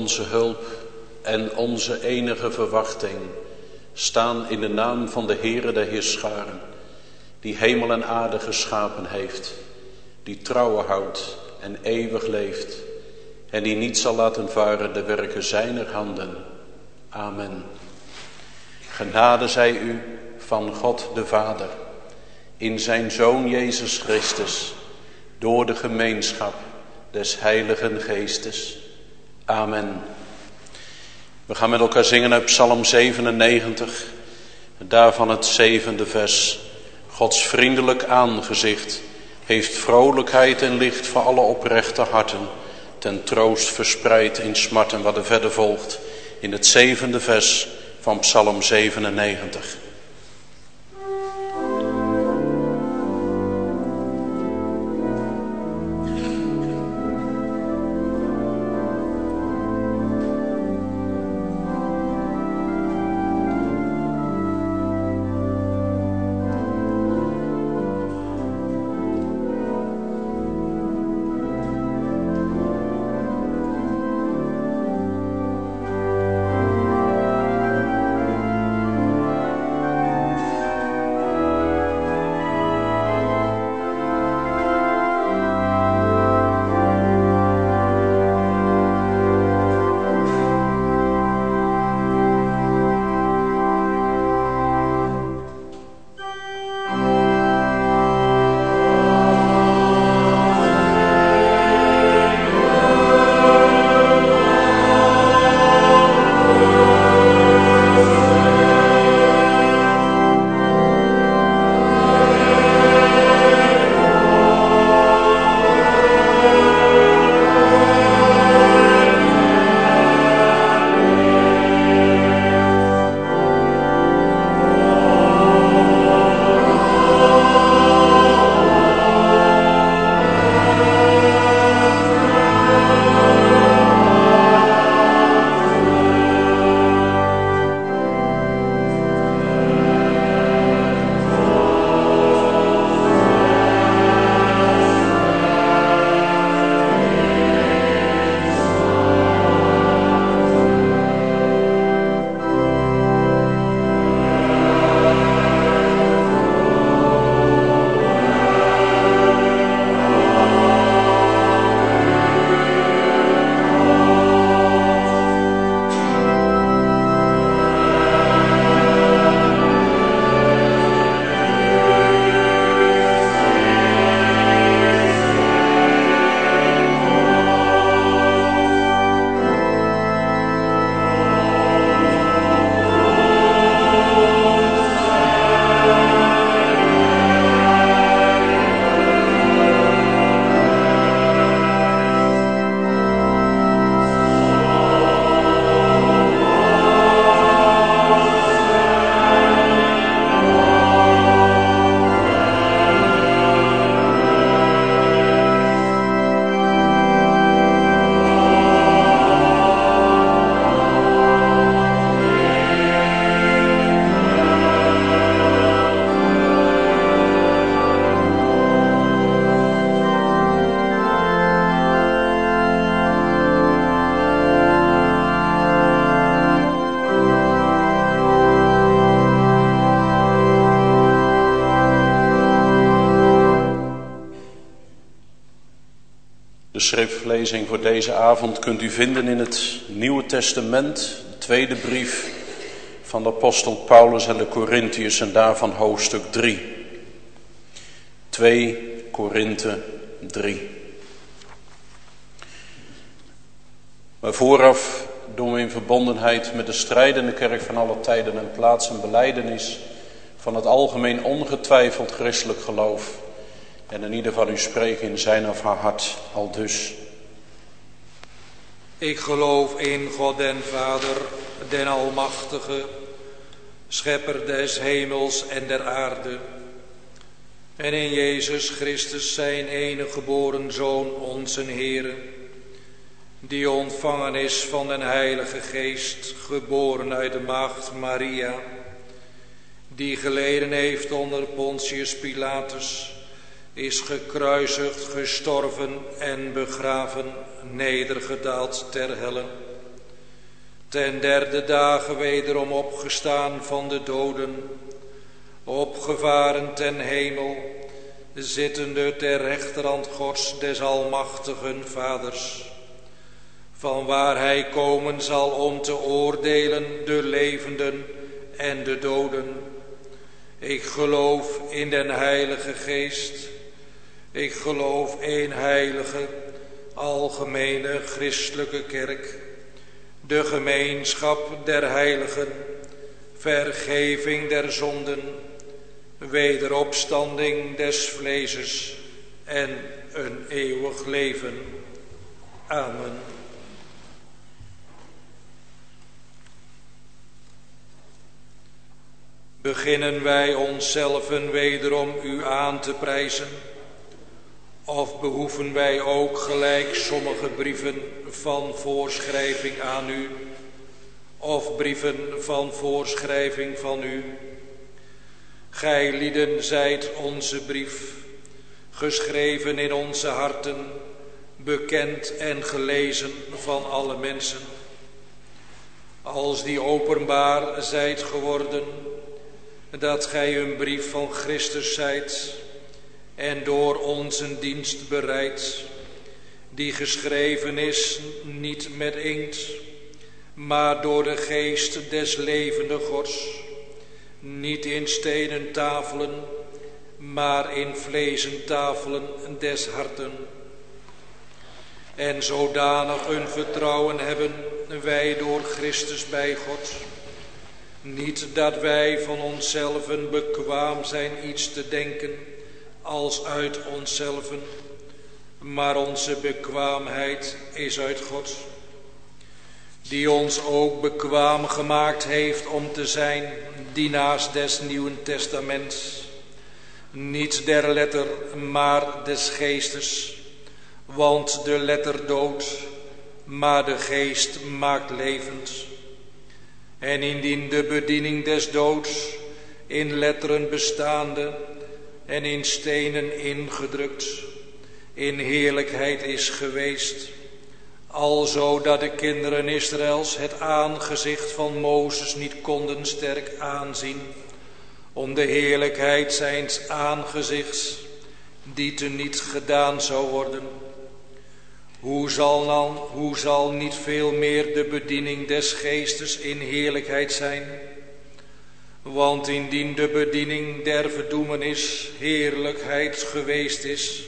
onze hulp en onze enige verwachting staan in de naam van de Heere der Heerscharen, die hemel en aarde geschapen heeft, die trouwe houdt en eeuwig leeft en die niet zal laten varen de werken zijner handen. Amen. Genade zij u van God de Vader, in zijn Zoon Jezus Christus, door de gemeenschap des Heiligen Geestes. Amen. We gaan met elkaar zingen uit Psalm 97, daarvan het 7e vers. Gods vriendelijk aangezicht heeft vrolijkheid en licht voor alle oprechte harten, ten troost verspreid in smarten, wat er verder volgt in het 7e vers van Psalm 97. De schriftlezing voor deze avond kunt u vinden in het Nieuwe Testament, de tweede brief van de apostel Paulus aan de Korintiërs en daarvan hoofdstuk 3. 2 Korinthe 3. Maar vooraf doen we in verbondenheid met de strijdende kerk van alle tijden en plaatsen belijdenis van het algemeen ongetwijfeld christelijk geloof. En in ieder van u spreken in zijn of haar hart aldus. Ik geloof in God den Vader, den Almachtige, schepper des hemels en der aarde. En in Jezus Christus zijn enige geboren Zoon, onze Heere, die ontvangen is van den Heilige Geest, geboren uit de maagd Maria, die geleden heeft onder Pontius Pilatus, is gekruisigd, gestorven en begraven, nedergedaald ter helle, ten derde dagen wederom opgestaan van de doden, opgevaren ten hemel, zittende ter rechterhand Gods des almachtigen Vaders, van waar hij komen zal om te oordelen de levenden en de doden. Ik geloof in den Heilige Geest. Ik geloof één heilige, algemene christelijke kerk, de gemeenschap der heiligen, vergeving der zonden, wederopstanding des vleeses en een eeuwig leven. Amen. Beginnen wij onszelven wederom u aan te prijzen? Of behoeven wij ook gelijk sommige brieven van voorschrijving aan u, of brieven van voorschrijving van u? Gij lieden zijt onze brief, geschreven in onze harten, bekend en gelezen van alle mensen. Als die openbaar zijt geworden, dat gij een brief van Christus zijt, en door onze dienst bereid, die geschreven is niet met inkt, maar door de geest des levende Gods, niet in stenen tafelen, maar in vlezen tafelen des harten. En zodanig een vertrouwen hebben wij door Christus bij God, niet dat wij van onszelven bekwaam zijn iets te denken, als uit onszelven, maar onze bekwaamheid is uit God, die ons ook bekwaam gemaakt heeft om te zijn dienaars des Nieuwen Testaments, niet der letter, maar des geestes, want de letter doodt, maar de geest maakt levend. En indien de bediening des doods in letteren bestaande en in stenen ingedrukt in heerlijkheid is geweest, alzo dat de kinderen Israëls het aangezicht van Mozes niet konden sterk aanzien, om de heerlijkheid zijns aangezichts, die teniet gedaan zou worden. Hoe zal niet veel meer de bediening des geestes in heerlijkheid zijn? Want indien de bediening der verdoemenis heerlijkheid geweest is,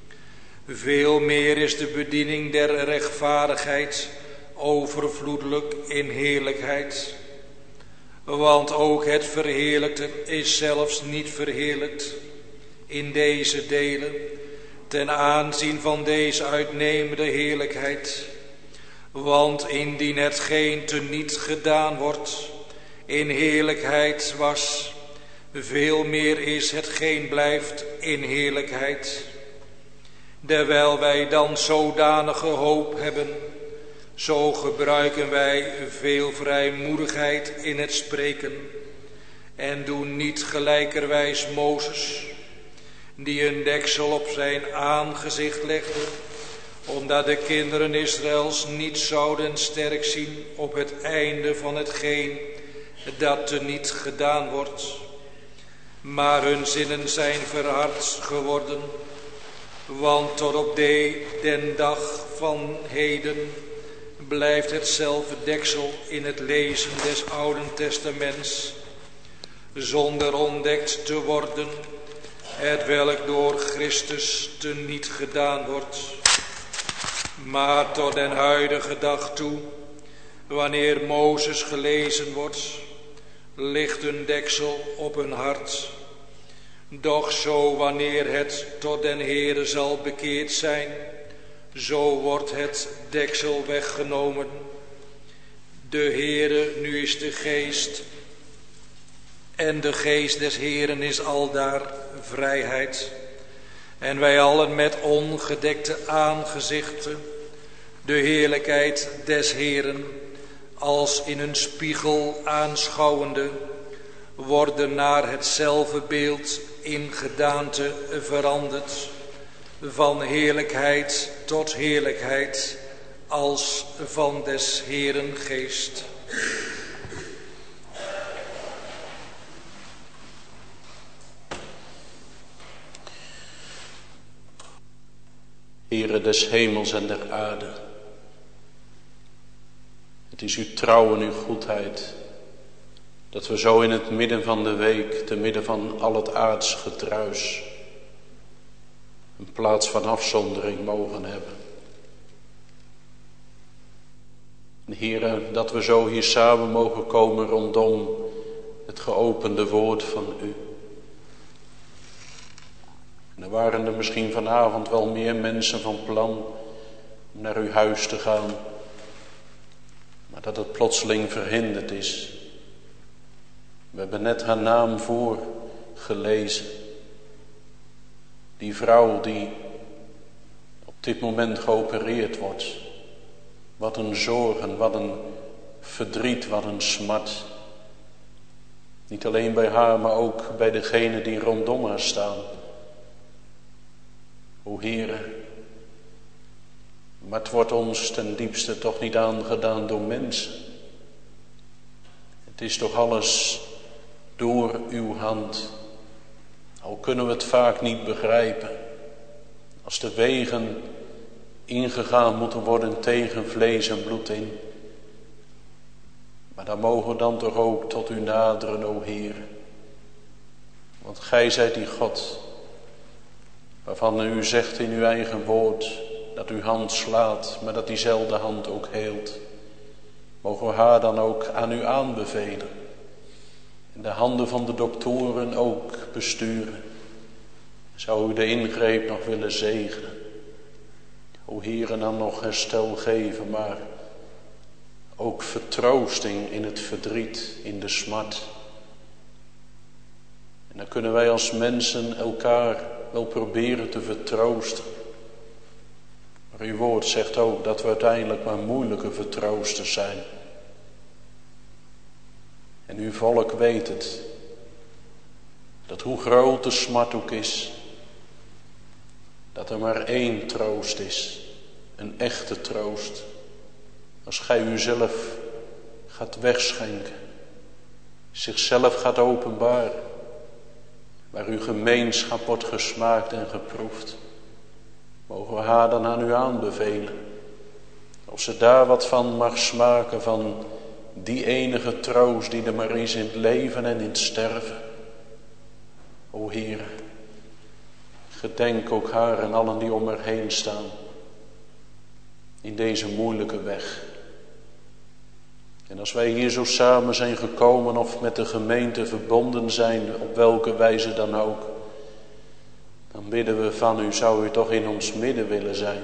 veel meer is de bediening der rechtvaardigheid overvloedelijk in heerlijkheid. Want ook het verheerlijkte is zelfs niet verheerlijkt in deze delen, ten aanzien van deze uitnemende heerlijkheid. Want indien hetgeen teniet gedaan wordt in heerlijkheid was, veel meer is hetgeen blijft in heerlijkheid. Terwijl wij dan zodanige hoop hebben, zo gebruiken wij veel vrijmoedigheid in het spreken en doen niet gelijkerwijs Mozes, die een deksel op zijn aangezicht legde, omdat de kinderen Israëls niet zouden sterk zien op het einde van hetgeen dat teniet gedaan wordt. Maar hun zinnen zijn verhard geworden, want tot op den dag van heden blijft hetzelfde deksel in het lezen des Oude Testaments, zonder ontdekt te worden, hetwelk door Christus teniet gedaan wordt. Maar tot den huidige dag toe, wanneer Mozes gelezen wordt, ligt een deksel op hun hart. Doch zo wanneer het tot den Heere zal bekeerd zijn, zo wordt het deksel weggenomen. De Heere, nu is de geest, en de geest des Heeren is aldaar vrijheid. En wij allen met ongedekte aangezichten de heerlijkheid des Heeren als in een spiegel aanschouwende, worden naar hetzelfde beeld in gedaante veranderd, van heerlijkheid tot heerlijkheid, als van des Heeren geest. Heere des hemels en der aarde, het is uw trouw en uw goedheid dat we zo in het midden van de week, te midden van al het aards gedruis, een plaats van afzondering mogen hebben. En Heere, dat we zo hier samen mogen komen rondom het geopende woord van u. En er waren er misschien vanavond wel meer mensen van plan om naar uw huis te gaan, maar dat het plotseling verhinderd is. We hebben net haar naam voorgelezen. Die vrouw die op dit moment geopereerd wordt. Wat een zorgen, wat een verdriet, wat een smart. Niet alleen bij haar, maar ook bij degenen die rondom haar staan. O Heere, maar het wordt ons ten diepste toch niet aangedaan door mensen. Het is toch alles door uw hand. Al kunnen we het vaak niet begrijpen. Als de wegen ingegaan moeten worden tegen vlees en bloed in. Maar dan mogen we dan toch ook tot u naderen, o Heer. Want gij zijt die God, waarvan u zegt in uw eigen woord, dat uw hand slaat, maar dat diezelfde hand ook heelt. Mogen we haar dan ook aan u aanbevelen. En de handen van de doktoren ook besturen. Zou u de ingreep nog willen zegenen. O Heere, dan nog herstel geven, maar ook vertroosting in het verdriet, in de smart. En dan kunnen wij als mensen elkaar wel proberen te vertroosten. Maar uw woord zegt ook dat we uiteindelijk maar moeilijke vertroosters zijn. En uw volk weet het. Dat hoe groot de smart ook is. Dat er maar één troost is. Een echte troost. Als gij uzelf gaat wegschenken. Zichzelf gaat openbaren. Waar uw gemeenschap wordt gesmaakt en geproefd. Mogen we haar dan aan u aanbevelen. Of ze daar wat van mag smaken, van die enige troost die er maar is in het leven en in het sterven. O Heer, gedenk ook haar en allen die om haar heen staan. In deze moeilijke weg. En als wij hier zo samen zijn gekomen of met de gemeente verbonden zijn, op welke wijze dan ook. Dan bidden we van u, zou u toch in ons midden willen zijn.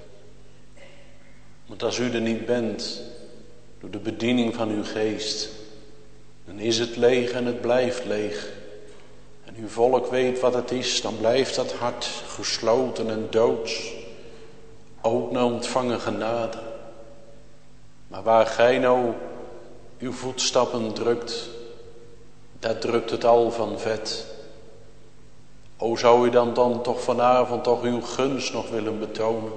Want als u er niet bent, door de bediening van uw geest, dan is het leeg en het blijft leeg. En uw volk weet wat het is, dan blijft dat hart gesloten en doods. Ook naar ontvangen genade. Maar waar gij nou uw voetstappen drukt, daar drukt het al van vet. O, zou u dan toch vanavond toch uw gunst nog willen betonen?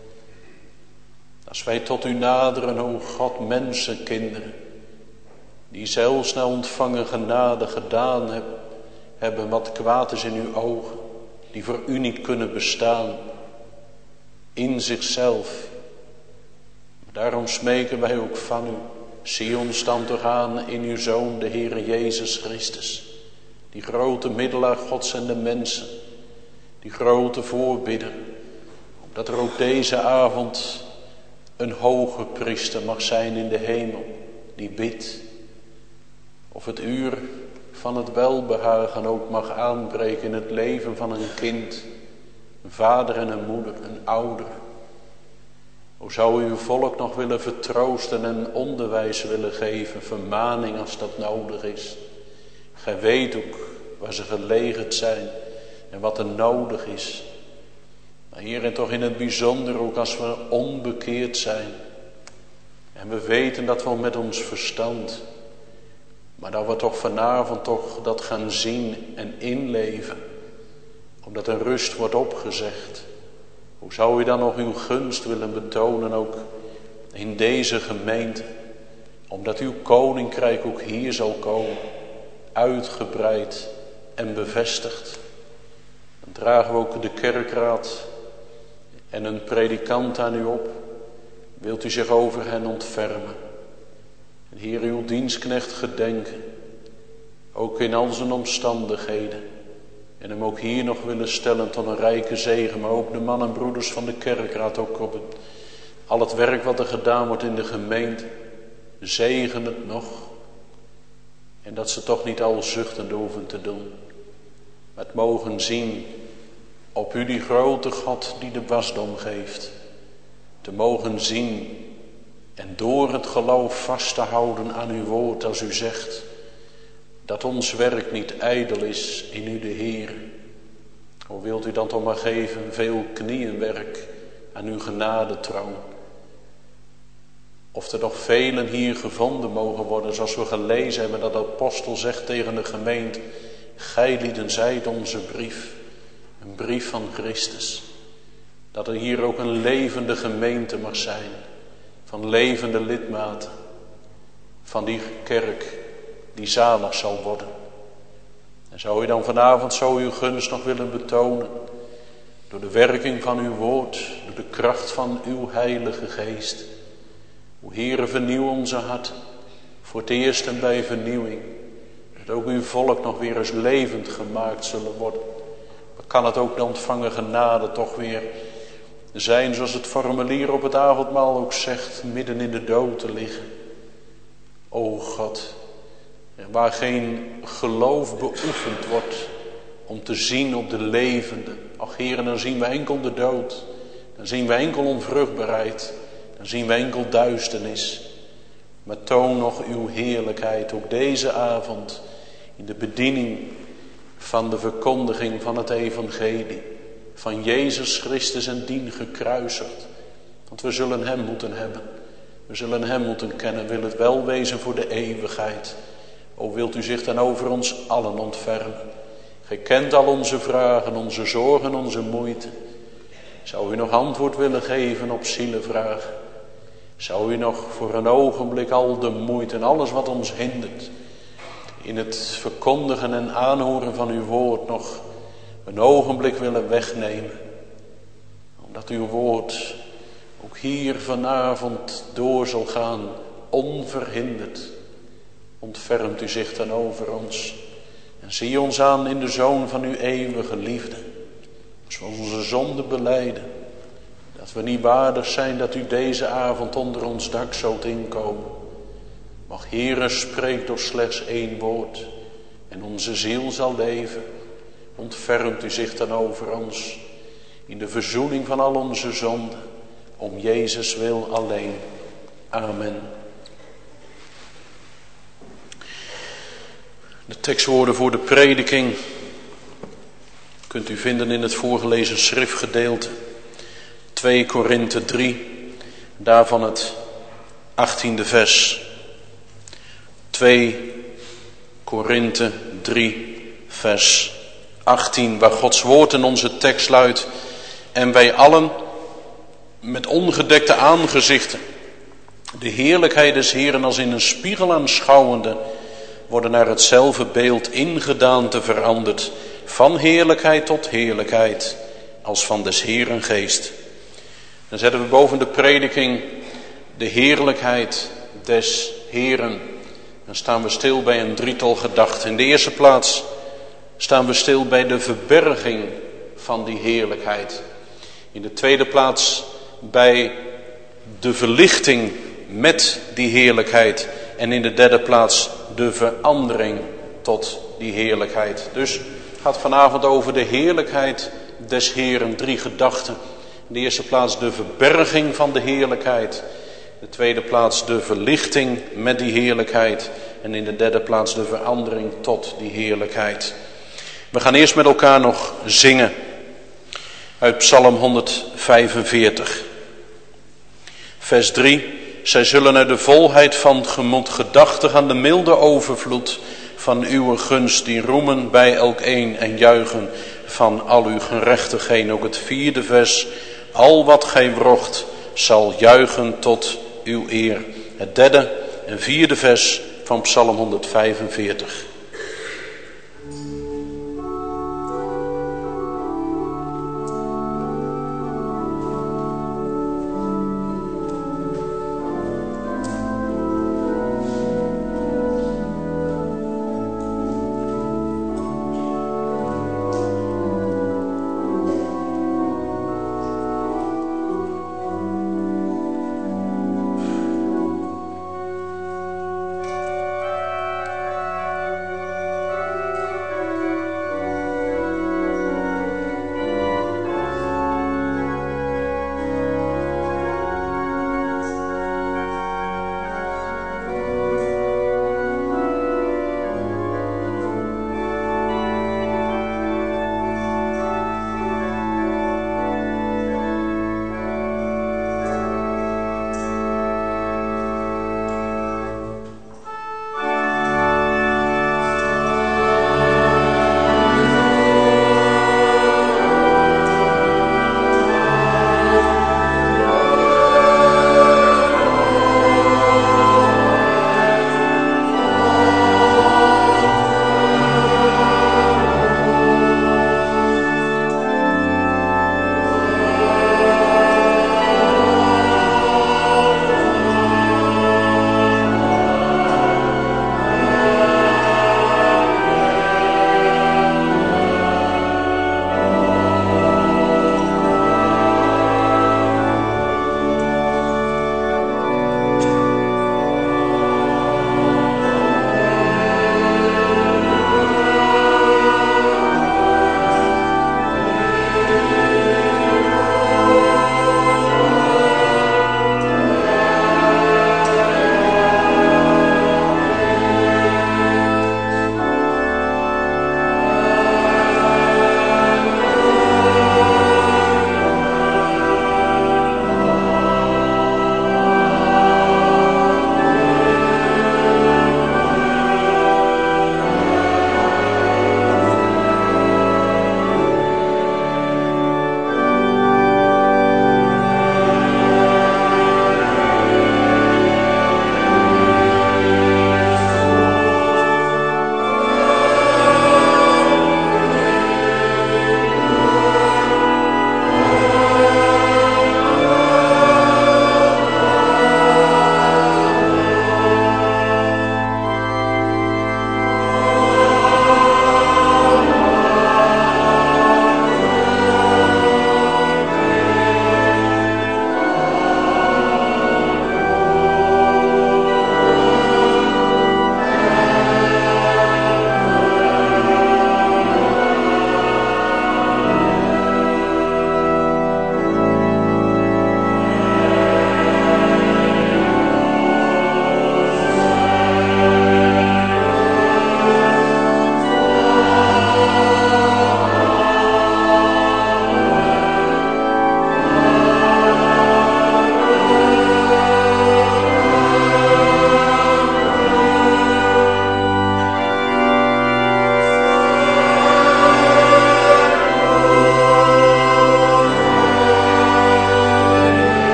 Als wij tot u naderen, o God, mensenkinderen, die zelfs na ontvangen genade gedaan hebben wat kwaad is in uw ogen, die voor u niet kunnen bestaan, in zichzelf. Daarom smeken wij ook van u, zie ons dan toch aan in uw Zoon, de Heere Jezus Christus, die grote middelaar Gods en de mensen, die grote voorbidder, opdat er ook deze avond een hoge priester mag zijn in de hemel, die bidt. Of het uur van het welbehagen ook mag aanbreken in het leven van een kind, een vader en een moeder, een ouder. O, zou u uw volk nog willen vertroosten en onderwijs willen geven, vermaning als dat nodig is. Gij weet ook waar ze gelegerd zijn en wat er nodig is. Maar Heer, en toch in het bijzonder ook als we onbekeerd zijn. En we weten dat wel met ons verstand. Maar dat we toch vanavond toch dat gaan zien en inleven. Omdat er rust wordt opgezegd. Hoe zou u dan nog uw gunst willen betonen ook in deze gemeente. Omdat uw koninkrijk ook hier zal komen. Uitgebreid en bevestigd. Dan dragen we ook de kerkraad en een predikant aan u op. Wilt u zich over hen ontfermen. En Heer, uw dienstknecht gedenken. Ook in al zijn omstandigheden. En hem ook hier nog willen stellen tot een rijke zegen. Maar ook de mannen en broeders van de kerkraad. Ook op al het werk wat er gedaan wordt in de gemeente. Zegen het nog. En dat ze toch niet al zuchtend hoeven te doen. Maar het mogen zien op u die grote God die de wasdom geeft. Te mogen zien en door het geloof vast te houden aan uw woord als u zegt. Dat ons werk niet ijdel is in u de Heer. O wilt u dan toch maar geven veel knieënwerk aan uw genadetroon. Of er nog velen hier gevonden mogen worden zoals we gelezen hebben dat de apostel zegt tegen de gemeente. Gijlieden zijt onze brief. Een brief van Christus. Dat er hier ook een levende gemeente mag zijn. Van levende lidmaten. Van die kerk die zalig zal worden. En zou u dan vanavond zo uw gunst nog willen betonen. Door de werking van uw woord. Door de kracht van uw heilige geest. O Heere, vernieuw onze harten. Voor het eerst en bij vernieuwing. Dat ook uw volk nog weer eens levend gemaakt zullen worden. Maar kan het ook de ontvangen genade toch weer zijn zoals het formulier op het avondmaal ook zegt. Midden in de dood te liggen. O God. Waar geen geloof beoefend wordt. Om te zien op de levende. Ach Heere, dan zien we enkel de dood. Dan zien we enkel onvruchtbaarheid. Dan zien we enkel duisternis. Maar toon nog uw heerlijkheid ook deze avond. In de bediening van de verkondiging van het evangelie. Van Jezus Christus en dien gekruisigd. Want we zullen hem moeten hebben. We zullen hem moeten kennen. Wil het wel wezen voor de eeuwigheid. O wilt u zich dan over ons allen ontfermen. Gij kent al onze vragen, onze zorgen, onze moeite. Zou u nog antwoord willen geven op zielenvragen? Zou u nog voor een ogenblik al de moeite en alles wat ons hindert. In het verkondigen en aanhoren van uw woord nog een ogenblik willen wegnemen. Omdat uw woord ook hier vanavond door zal gaan, onverhinderd. Ontfermt u zich dan over ons. En zie ons aan in de Zoon van uw eeuwige liefde. Als we onze zonde belijden. Dat we niet waardig zijn dat u deze avond onder ons dak zult inkomen. Mag Heere, spreek door slechts één woord. En onze ziel zal leven. Ontfermt u zich dan over ons. In de verzoening van al onze zonden. Om Jezus wil alleen. Amen. De tekstwoorden voor de prediking kunt u vinden in het voorgelezen schriftgedeelte. 2 Korinthe 3, daarvan het 18e vers. 2 Korinthe 3, vers 18, waar Gods woord in onze tekst luidt. En wij allen met ongedekte aangezichten de heerlijkheid des Heeren als in een spiegel aanschouwende, worden naar hetzelfde beeld ingedaante veranderd, van heerlijkheid tot heerlijkheid, als van des Heeren geest. Dan zetten we boven de prediking de heerlijkheid des Heeren. Dan staan we stil bij een drietal gedachten. In de eerste plaats staan we stil bij de verberging van die heerlijkheid. In de tweede plaats bij de verlichting met die heerlijkheid. En in de derde plaats de verandering tot die heerlijkheid. Dus het gaat vanavond over de heerlijkheid des Heeren. 3 gedachten. In de eerste plaats de verberging van de heerlijkheid. In de tweede plaats de verlichting met die heerlijkheid. En in de derde plaats de verandering tot die heerlijkheid. We gaan eerst met elkaar nog zingen. Uit Psalm 145. Vers 3. Zij zullen uit de volheid van het gemoed gedachtig aan de milde overvloed van uw gunst die roemen bij elkeen en juichen van al uw gerechtigheden. Ook het 4e vers. Al wat gij wrocht zal juichen tot uw eer. Het derde en vierde vers van Psalm 145.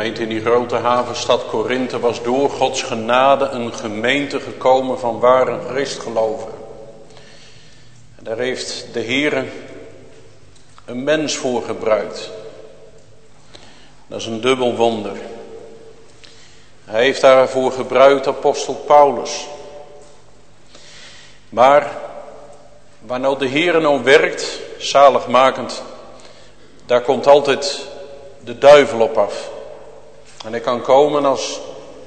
Gemeente, in die grote havenstad Korinthe was door Gods genade een gemeente gekomen van ware Christgelovigen. En daar heeft de Heere een mens voor gebruikt. Dat is een dubbel wonder. Hij heeft daarvoor gebruikt apostel Paulus. Maar waar nou de Heere nou werkt, zaligmakend, daar komt altijd de duivel op af. En hij kan komen als,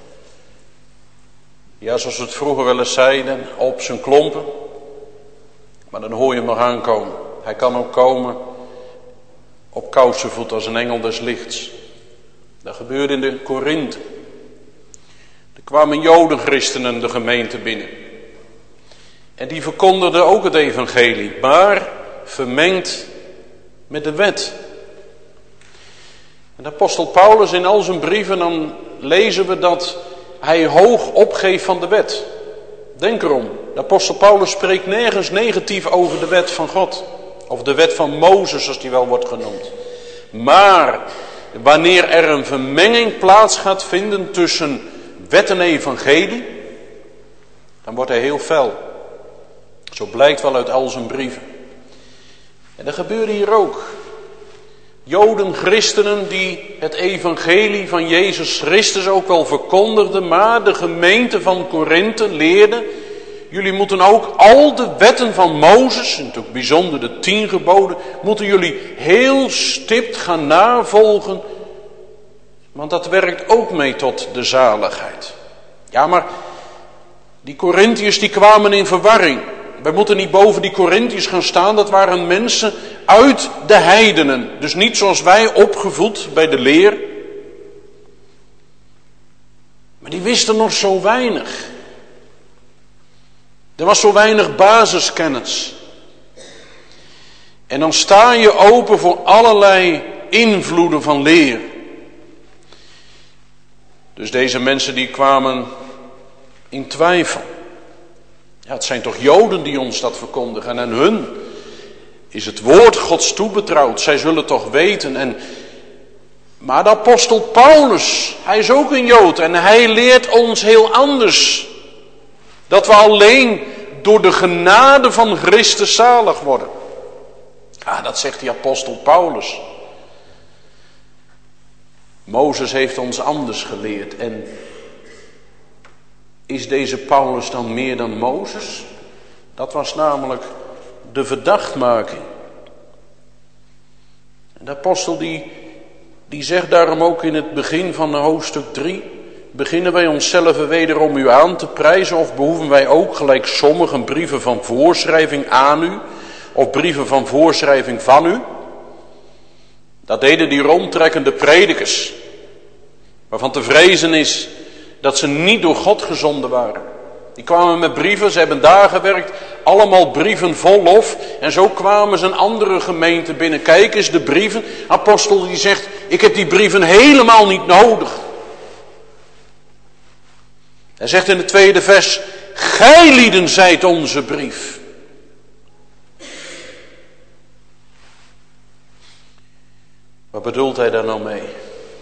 ja, zoals we het vroeger wel eens zeiden, op zijn klompen. Maar dan hoor je hem nog aankomen. Hij kan ook komen op kousenvoet als een engel des lichts. Dat gebeurde in de Korinthe. Er kwamen jodenchristenen de gemeente binnen. En die verkondigden ook het evangelie, maar vermengd met de wet. En de apostel Paulus in al zijn brieven, dan lezen we dat hij hoog opgeeft van de wet. Denk erom, de apostel Paulus spreekt nergens negatief over de wet van God. Of de wet van Mozes, zoals die wel wordt genoemd. Maar wanneer er een vermenging plaats gaat vinden tussen wet en evangelie, dan wordt hij heel fel. Zo blijkt wel uit al zijn brieven. En dat gebeurde hier ook. Joden, christenen die het evangelie van Jezus Christus ook wel verkondigden, maar de gemeente van Korinthe leerde: jullie moeten ook al de wetten van Mozes, en natuurlijk bijzonder de 10 geboden, moeten jullie heel stipt gaan navolgen, want dat werkt ook mee tot de zaligheid. Ja, maar die Korinthiërs die kwamen in verwarring. Wij moeten niet boven die Korinthiërs gaan staan. Dat waren mensen uit de heidenen. Dus niet zoals wij opgevoed bij de leer. Maar die wisten nog zo weinig. Er was zo weinig basiskennis. En dan sta je open voor allerlei invloeden van leer. Dus deze mensen die kwamen in twijfel. Ja, het zijn toch Joden die ons dat verkondigen. En aan hun is het woord Gods toebetrouwd. Zij zullen toch weten. Maar de apostel Paulus, hij is ook een Jood. En hij leert ons heel anders. Dat we alleen door de genade van Christus zalig worden. Ah, dat zegt die apostel Paulus. Mozes heeft ons anders geleerd. En is deze Paulus dan meer dan Mozes? Dat was namelijk de verdachtmaking. En de apostel die zegt daarom ook in het begin van hoofdstuk 3... beginnen wij onszelf wederom u aan te prijzen, of behoeven wij ook gelijk sommigen brieven van voorschrijving aan u, of brieven van voorschrijving van u? Dat deden die rondtrekkende predikers, waarvan te vrezen is dat ze niet door God gezonden waren. Die kwamen met brieven, ze hebben daar gewerkt, allemaal brieven vol lof. En zo kwamen ze een andere gemeente binnen. Kijk eens de brieven. Apostel die zegt, ik heb die brieven helemaal niet nodig. Hij zegt in het tweede vers, gijlieden zijt onze brief. Wat bedoelt hij daar nou mee?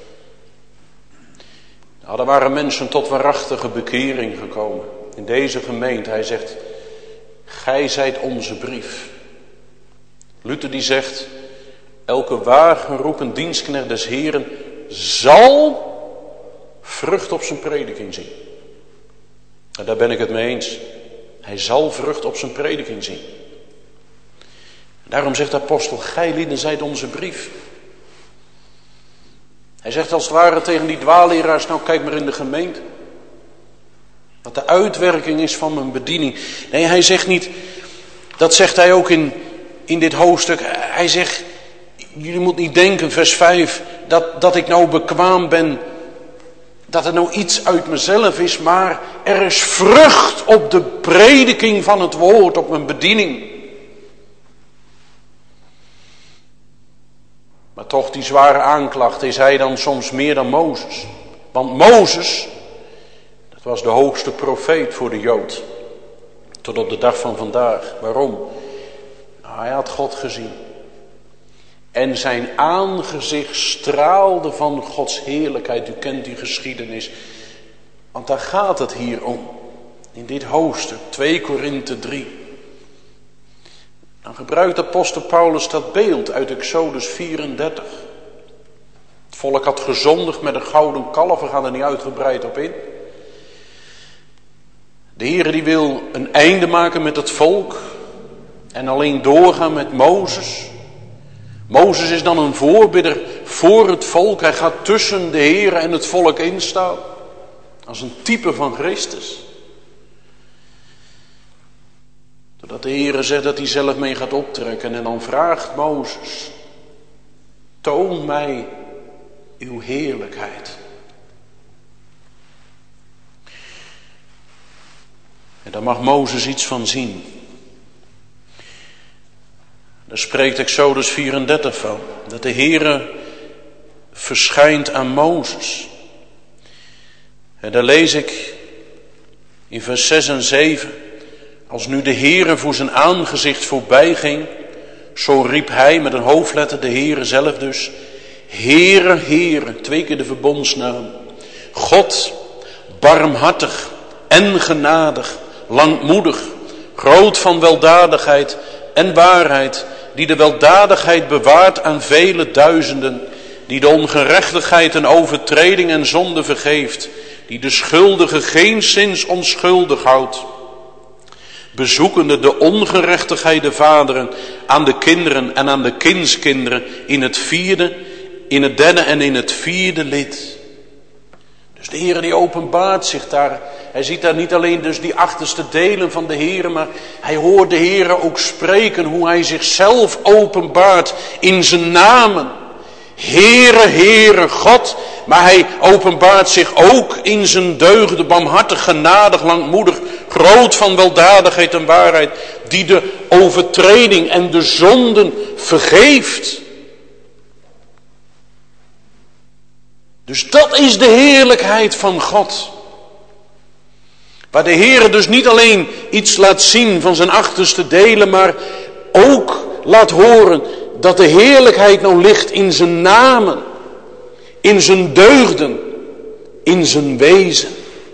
Nou, er waren mensen tot waarachtige bekering gekomen. In deze gemeente, hij zegt, gij zijt onze brief. Luther die zegt, elke waargeroepen dienstknecht des Heren zal vrucht op zijn prediking zien. En daar ben ik het mee eens. Hij zal vrucht op zijn prediking zien. Daarom zegt de apostel, gij lieden zijt onze brief. Hij zegt als het ware tegen die dwaalleraars, nou kijk maar in de gemeente. Wat de uitwerking is van mijn bediening. Nee, hij zegt niet, dat zegt hij ook in dit hoofdstuk. Hij zegt, jullie moeten niet denken, vers 5, dat ik nou bekwaam ben, dat er nou iets uit mezelf is, maar er is vrucht op de prediking van het woord, op mijn bediening. Maar toch die zware aanklacht is hij dan soms meer dan Mozes. Want Mozes, dat was de hoogste profeet voor de Jood. Tot op de dag van vandaag. Waarom? Nou, hij had God gezien. En zijn aangezicht straalde van Gods heerlijkheid. U kent die geschiedenis. Want daar gaat het hier om. In dit hoofdstuk, 2 Korinthe 3. Dan gebruikt apostel Paulus dat beeld uit Exodus 34. Het volk had gezondigd met een gouden kalf. We gaan er niet uitgebreid op in. De Heer die wil een einde maken met het volk. En alleen doorgaan met Mozes. Mozes is dan een voorbidder voor het volk. Hij gaat tussen de Heer en het volk instaan. Als een type van Christus. Doordat de Heer zegt dat hij zelf mee gaat optrekken. En dan vraagt Mozes. Toon mij uw heerlijkheid. En daar mag Mozes iets van zien. Daar spreekt Exodus 34 van. Dat de Heere verschijnt aan Mozes. En daar lees ik in vers 6 en 7. Als nu de Heere voor zijn aangezicht voorbij ging. Zo riep hij met een hoofdletter, de Heere zelf dus. Heere, Heere, 2 keer de verbondsnaam. God, barmhartig en genadig, langmoedig, groot van weldadigheid en waarheid, die de weldadigheid bewaart aan vele duizenden, die de ongerechtigheid en overtreding en zonde vergeeft, die de schuldige geenszins onschuldig houdt, bezoekende de ongerechtigheid der vaderen aan de kinderen en aan de kindskinderen in het derde en in het vierde lid. Dus de Heer die openbaart zich daar. Hij ziet daar niet alleen dus die achterste delen van de Heer, maar hij hoort de Heer ook spreken hoe hij zichzelf openbaart in zijn namen. Heere, Heere, God. Maar hij openbaart zich ook in zijn deugden, barmhartig, genadig, langmoedig, groot van weldadigheid en waarheid, die de overtreding en de zonden vergeeft. Dus dat is de heerlijkheid van God. Waar de Heer dus niet alleen iets laat zien van zijn achterste delen, maar ook laat horen dat de heerlijkheid nou ligt in zijn namen, in zijn deugden, in zijn wezen.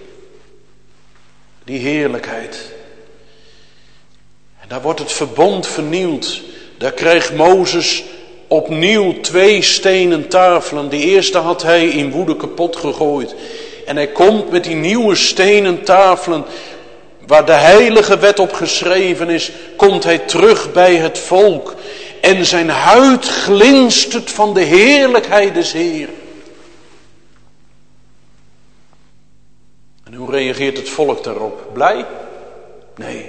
Die heerlijkheid. En daar wordt het verbond vernieuwd. Daar krijgt Mozes opnieuw 2 stenen tafelen. De eerste had hij in woede kapot gegooid. En hij komt met die nieuwe stenen tafelen, waar de heilige wet op geschreven is, komt hij terug bij het volk. En zijn huid glinstert van de heerlijkheid des Heeren. En hoe reageert het volk daarop? Blij? Nee.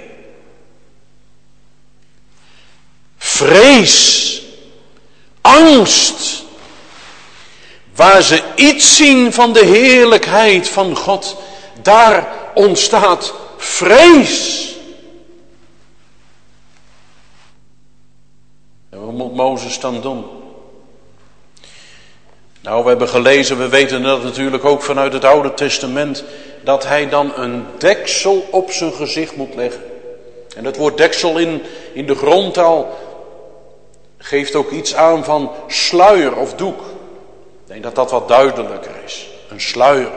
Vrees. Angst. Waar ze iets zien van de heerlijkheid van God, daar ontstaat vrees. En wat moet Mozes dan doen? Nou, we hebben gelezen, we weten dat natuurlijk ook vanuit het Oude Testament, dat hij dan een deksel op zijn gezicht moet leggen. En dat woord deksel in de grondtaal geeft ook iets aan van sluier of doek. Ik denk dat dat wat duidelijker is. Een sluier.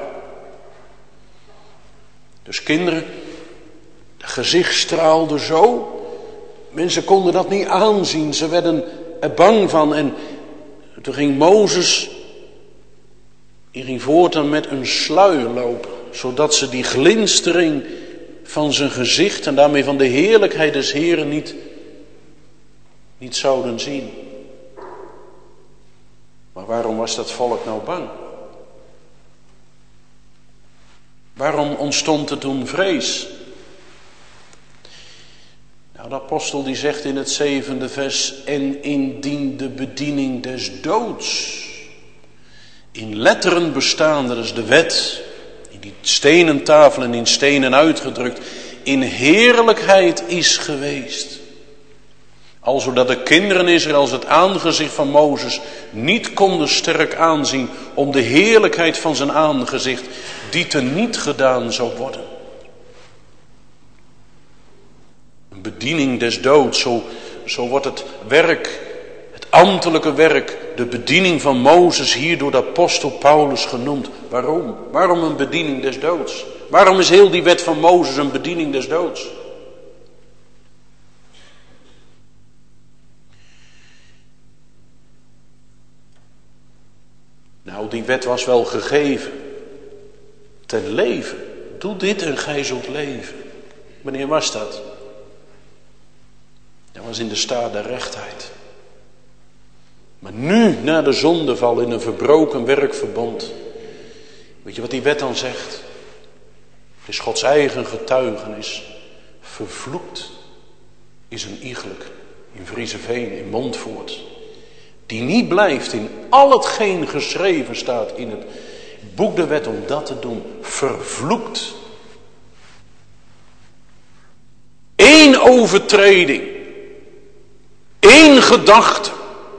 Dus kinderen, het gezicht straalde zo. Mensen konden dat niet aanzien. Ze werden er bang van. En toen ging Mozes, die ging voortaan met een sluier lopen. Zodat ze die glinstering van zijn gezicht en daarmee van de heerlijkheid des Heren niet zouden zien. Maar waarom was dat volk nou bang? Waarom ontstond er toen vrees? Nou, de apostel die zegt in het 7e vers, en indien de bediening des doods in letteren bestaande, dat is de wet, in die stenen tafel en in stenen uitgedrukt, in heerlijkheid is geweest. Al zodat de kinderen Israëls het aangezicht van Mozes niet konden sterk aanzien om de heerlijkheid van zijn aangezicht, die teniet gedaan zou worden. Een bediening des doods, zo wordt het werk, het ambtelijke werk, de bediening van Mozes hier door de apostel Paulus genoemd. Waarom? Waarom een bediening des doods? Waarom is heel die wet van Mozes een bediening des doods? Nou, die wet was wel gegeven ten leven. Doe dit en gij zult leven. Wanneer was dat? Dat was in de staat der rechtheid. Maar nu, na de zondeval in een verbroken werkverbond. Weet je wat die wet dan zegt? Het is Gods eigen getuigenis. Vervloekt is een iegelijk in Vriezeveen, in Montfoort. Die niet blijft in al hetgeen geschreven staat in het boek der wet om dat te doen. Vervloekt. Eén overtreding. Eén gedachte.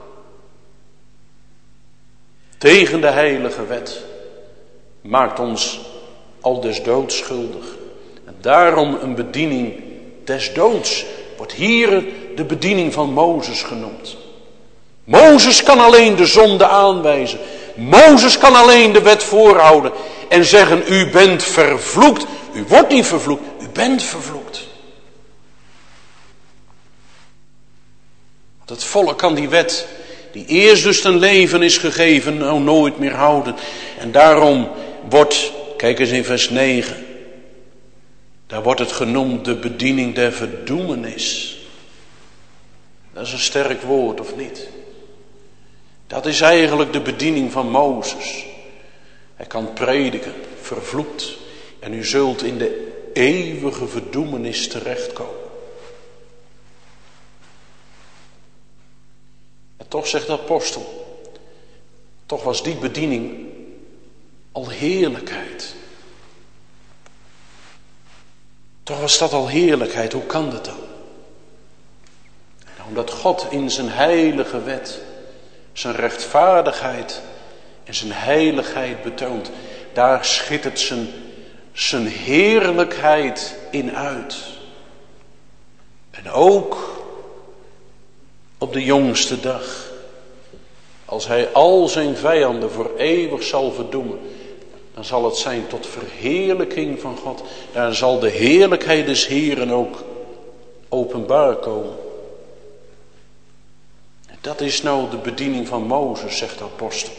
Tegen de heilige wet. Maakt ons al des doods schuldig. En daarom een bediening des doods. Wordt hier de bediening van Mozes genoemd. Mozes kan alleen de zonde aanwijzen. Mozes kan alleen de wet voorhouden. En zeggen, u bent vervloekt. U wordt niet vervloekt, u bent vervloekt. Want het volk kan die wet, die eerst dus ten leven is gegeven, nou nooit meer houden. En daarom wordt, kijk eens in vers 9. Daar wordt het genoemd de bediening der verdoemenis. Dat is een sterk woord, of niet? Dat is eigenlijk de bediening van Mozes. Hij kan prediken, vervloekt. En u zult in de eeuwige verdoemenis terechtkomen. En toch zegt de apostel. Toch was die bediening al heerlijkheid. Toch was dat al heerlijkheid. Hoe kan dat dan? Nou, omdat God in zijn heilige wet zijn rechtvaardigheid en zijn heiligheid betoont. Daar schittert zijn heerlijkheid in uit. En ook op de jongste dag. Als hij al zijn vijanden voor eeuwig zal verdoemen. Dan zal het zijn tot verheerlijking van God. Daar zal de heerlijkheid des Heeren ook openbaar komen. Dat is nou de bediening van Mozes, zegt de apostel.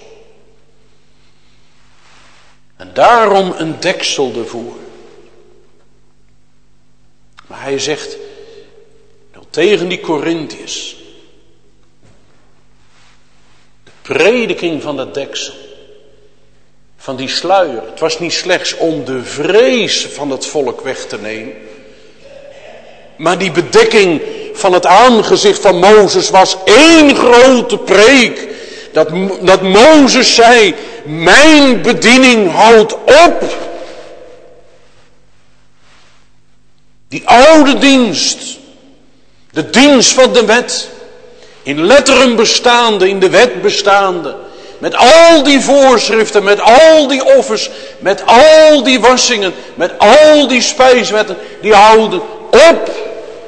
En daarom een deksel ervoor. Maar hij zegt nou, tegen die Korintiërs. De prediking van dat deksel. Van die sluier. Het was niet slechts om de vrees van het volk weg te nemen. Maar die bedekking van het aangezicht van Mozes was één grote preek. Dat Mozes zei, mijn bediening houdt op. Die oude dienst. De dienst van de wet. In letteren bestaande, in de wet bestaande. Met al die voorschriften, met al die offers, met al die wassingen, met al die spijswetten, die houden op.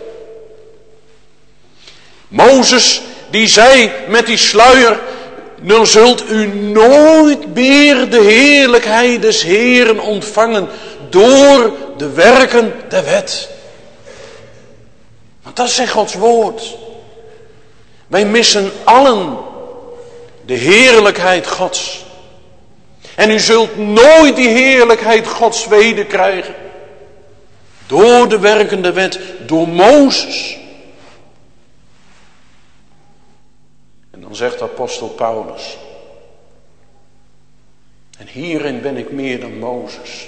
Mozes die zei met die sluier, dan zult u nooit meer de heerlijkheid des Heeren ontvangen door de werken der wet. Want dat zegt Gods woord. Wij missen allen de heerlijkheid Gods. En u zult nooit die heerlijkheid Gods wederkrijgen. Door de werken der wet, door Mozes. En dan zegt de apostel Paulus. En hierin ben ik meer dan Mozes.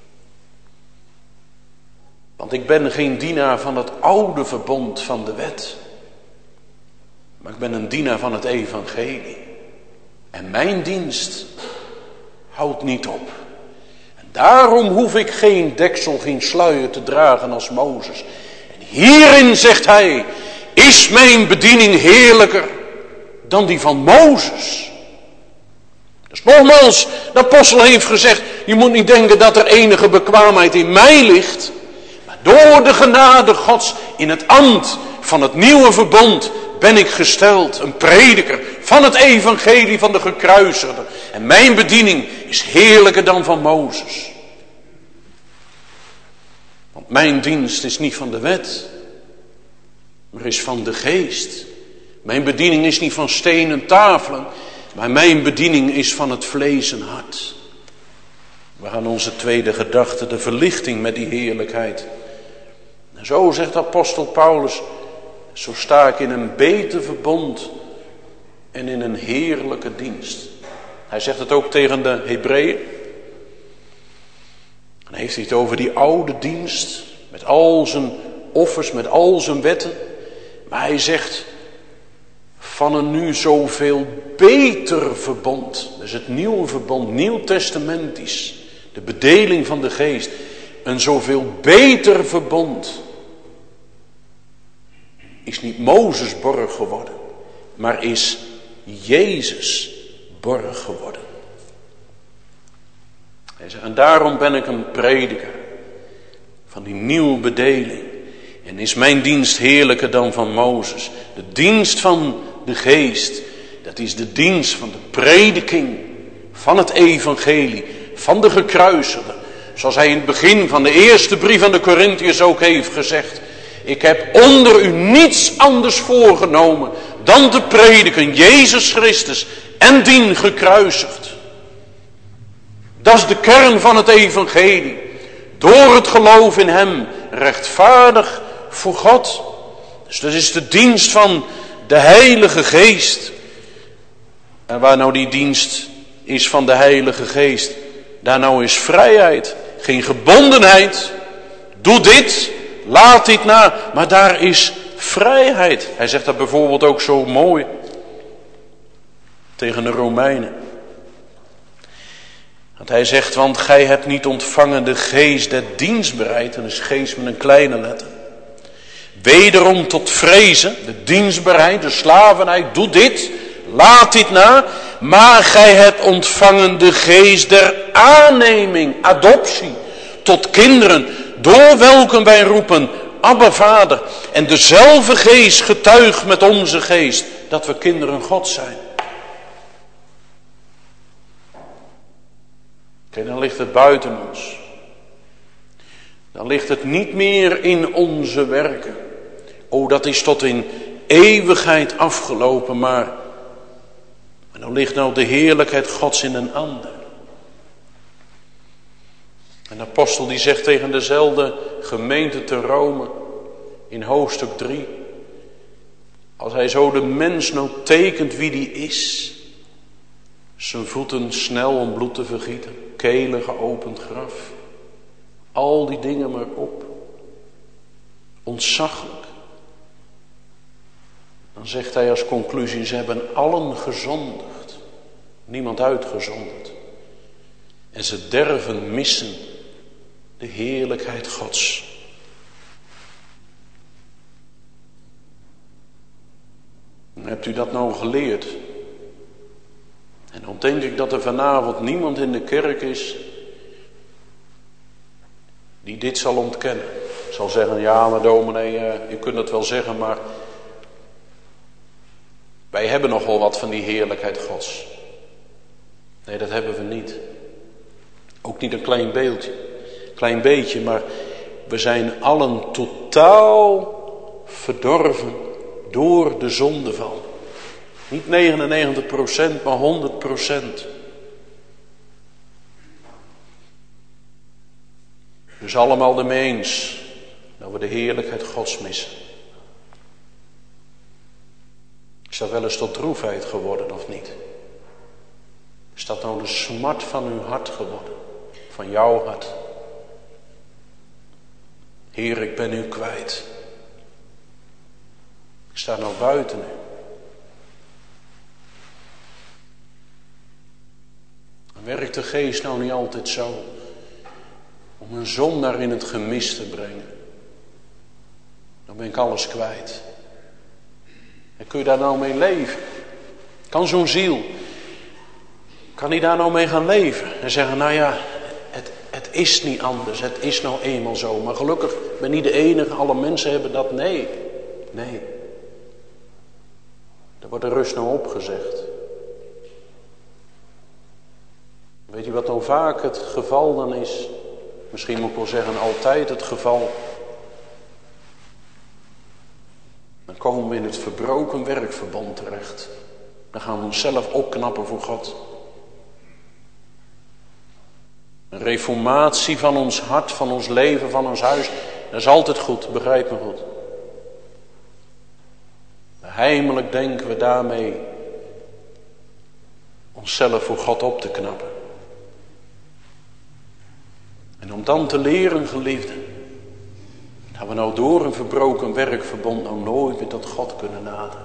Want ik ben geen dienaar van het oude verbond van de wet. Maar ik ben een dienaar van het evangelie. En mijn dienst houdt niet op. En daarom hoef ik geen deksel, geen sluier te dragen als Mozes. En hierin, zegt hij, is mijn bediening heerlijker dan die van Mozes. Dus nogmaals, de apostel heeft gezegd, je moet niet denken dat er enige bekwaamheid in mij ligt. Maar door de genade Gods in het ambt van het nieuwe verbond ben ik gesteld, een prediker van het evangelie van de gekruisigde. En mijn bediening is heerlijker dan van Mozes. Want mijn dienst is niet van de wet, maar is van de geest. Mijn bediening is niet van stenen tafelen, maar mijn bediening is van het vlees en hart. We gaan onze tweede gedachte, de verlichting met die heerlijkheid. En zo zegt apostel Paulus, zo sta ik in een beter verbond en in een heerlijke dienst. Hij zegt het ook tegen de Hebreeën. Dan heeft hij het over die oude dienst, met al zijn offers, met al zijn wetten. Maar hij zegt, van een nu zoveel beter verbond. Dus het nieuwe verbond, nieuwtestamentisch. De bedeling van de geest. Een zoveel beter verbond. Is niet Mozes borg geworden. Maar is Jezus borg geworden. En daarom ben ik een prediker. Van die nieuwe bedeling. En is mijn dienst heerlijker dan van Mozes. De dienst van de geest. Dat is de dienst van de prediking. Van het evangelie. Van de gekruisigde. Zoals hij in het begin van de eerste brief aan de Korintiërs ook heeft gezegd. Ik heb onder u niets anders voorgenomen dan te prediken Jezus Christus en dien gekruisigd. Dat is de kern van het evangelie. Door het geloof in hem rechtvaardig voor God. Dus dat is de dienst van de Heilige Geest. En waar nou die dienst is van de Heilige Geest, daar nou is vrijheid, geen gebondenheid. Doe dit, laat dit na, maar daar is vrijheid. Hij zegt dat bijvoorbeeld ook zo mooi tegen de Romeinen. Want hij zegt, want gij hebt niet ontvangen de geest der dienstbereid, en is geest met een kleine letter. Wederom tot vrezen, de dienstbaarheid, de slavernij, doe dit, laat dit na. Maar gij hebt ontvangen de geest der aanneming, adoptie, tot kinderen, door welke wij roepen, Abba Vader. En dezelfde geest getuigt met onze geest, dat we kinderen God zijn. Kijk, dan ligt het buiten ons. Dan ligt het niet meer in onze werken. Dat is tot in eeuwigheid afgelopen, maar dan ligt nou de heerlijkheid Gods in een ander. En de apostel die zegt tegen dezelfde gemeente te Rome in hoofdstuk 3. Als hij zo de mens nou tekent wie die is. Zijn voeten snel om bloed te vergieten. Kelen geopend graf. Al die dingen maar op. Ontzaglijk. Dan zegt hij als conclusie, ze hebben allen gezondigd. Niemand uitgezonderd. En ze derven missen de heerlijkheid Gods. Hebt u dat nou geleerd? En dan denk ik dat er vanavond niemand in de kerk is die dit zal ontkennen. Zal zeggen, ja maar dominee, u kunt het wel zeggen, maar wij hebben nog wel wat van die heerlijkheid Gods. Nee, dat hebben we niet. Ook niet een klein beeldje. Klein beetje, maar we zijn allen totaal verdorven door de zondeval. Niet 99%, maar 100%. Dus allemaal ermee eens dat we de heerlijkheid Gods missen. Is dat wel eens tot droefheid geworden of niet? Is dat nou de smart van uw hart geworden? Van jouw hart? Heer, ik ben u kwijt. Ik sta nou buiten u. Dan werkt de geest nou niet altijd zo om een zondaar in het gemis te brengen. Dan ben ik alles kwijt. En kun je daar nou mee leven? Kan zo'n ziel, kan die daar nou mee gaan leven? En zeggen, nou ja, het is niet anders. Het is nou eenmaal zo. Maar gelukkig ben ik niet de enige. Alle mensen hebben dat. Nee. Daar wordt de rust nou opgezegd. Weet je wat nou vaak het geval dan is? Misschien moet ik wel zeggen altijd het geval. Dan komen we in het verbroken werkverband terecht. Dan gaan we onszelf opknappen voor God. Een reformatie van ons hart, van ons leven, van ons huis. Dat is altijd goed, begrijp me goed. Heimelijk denken we daarmee onszelf voor God op te knappen. En om dan te leren, geliefden, dat we nou door een verbroken werkverbond nou nooit meer tot God kunnen naderen.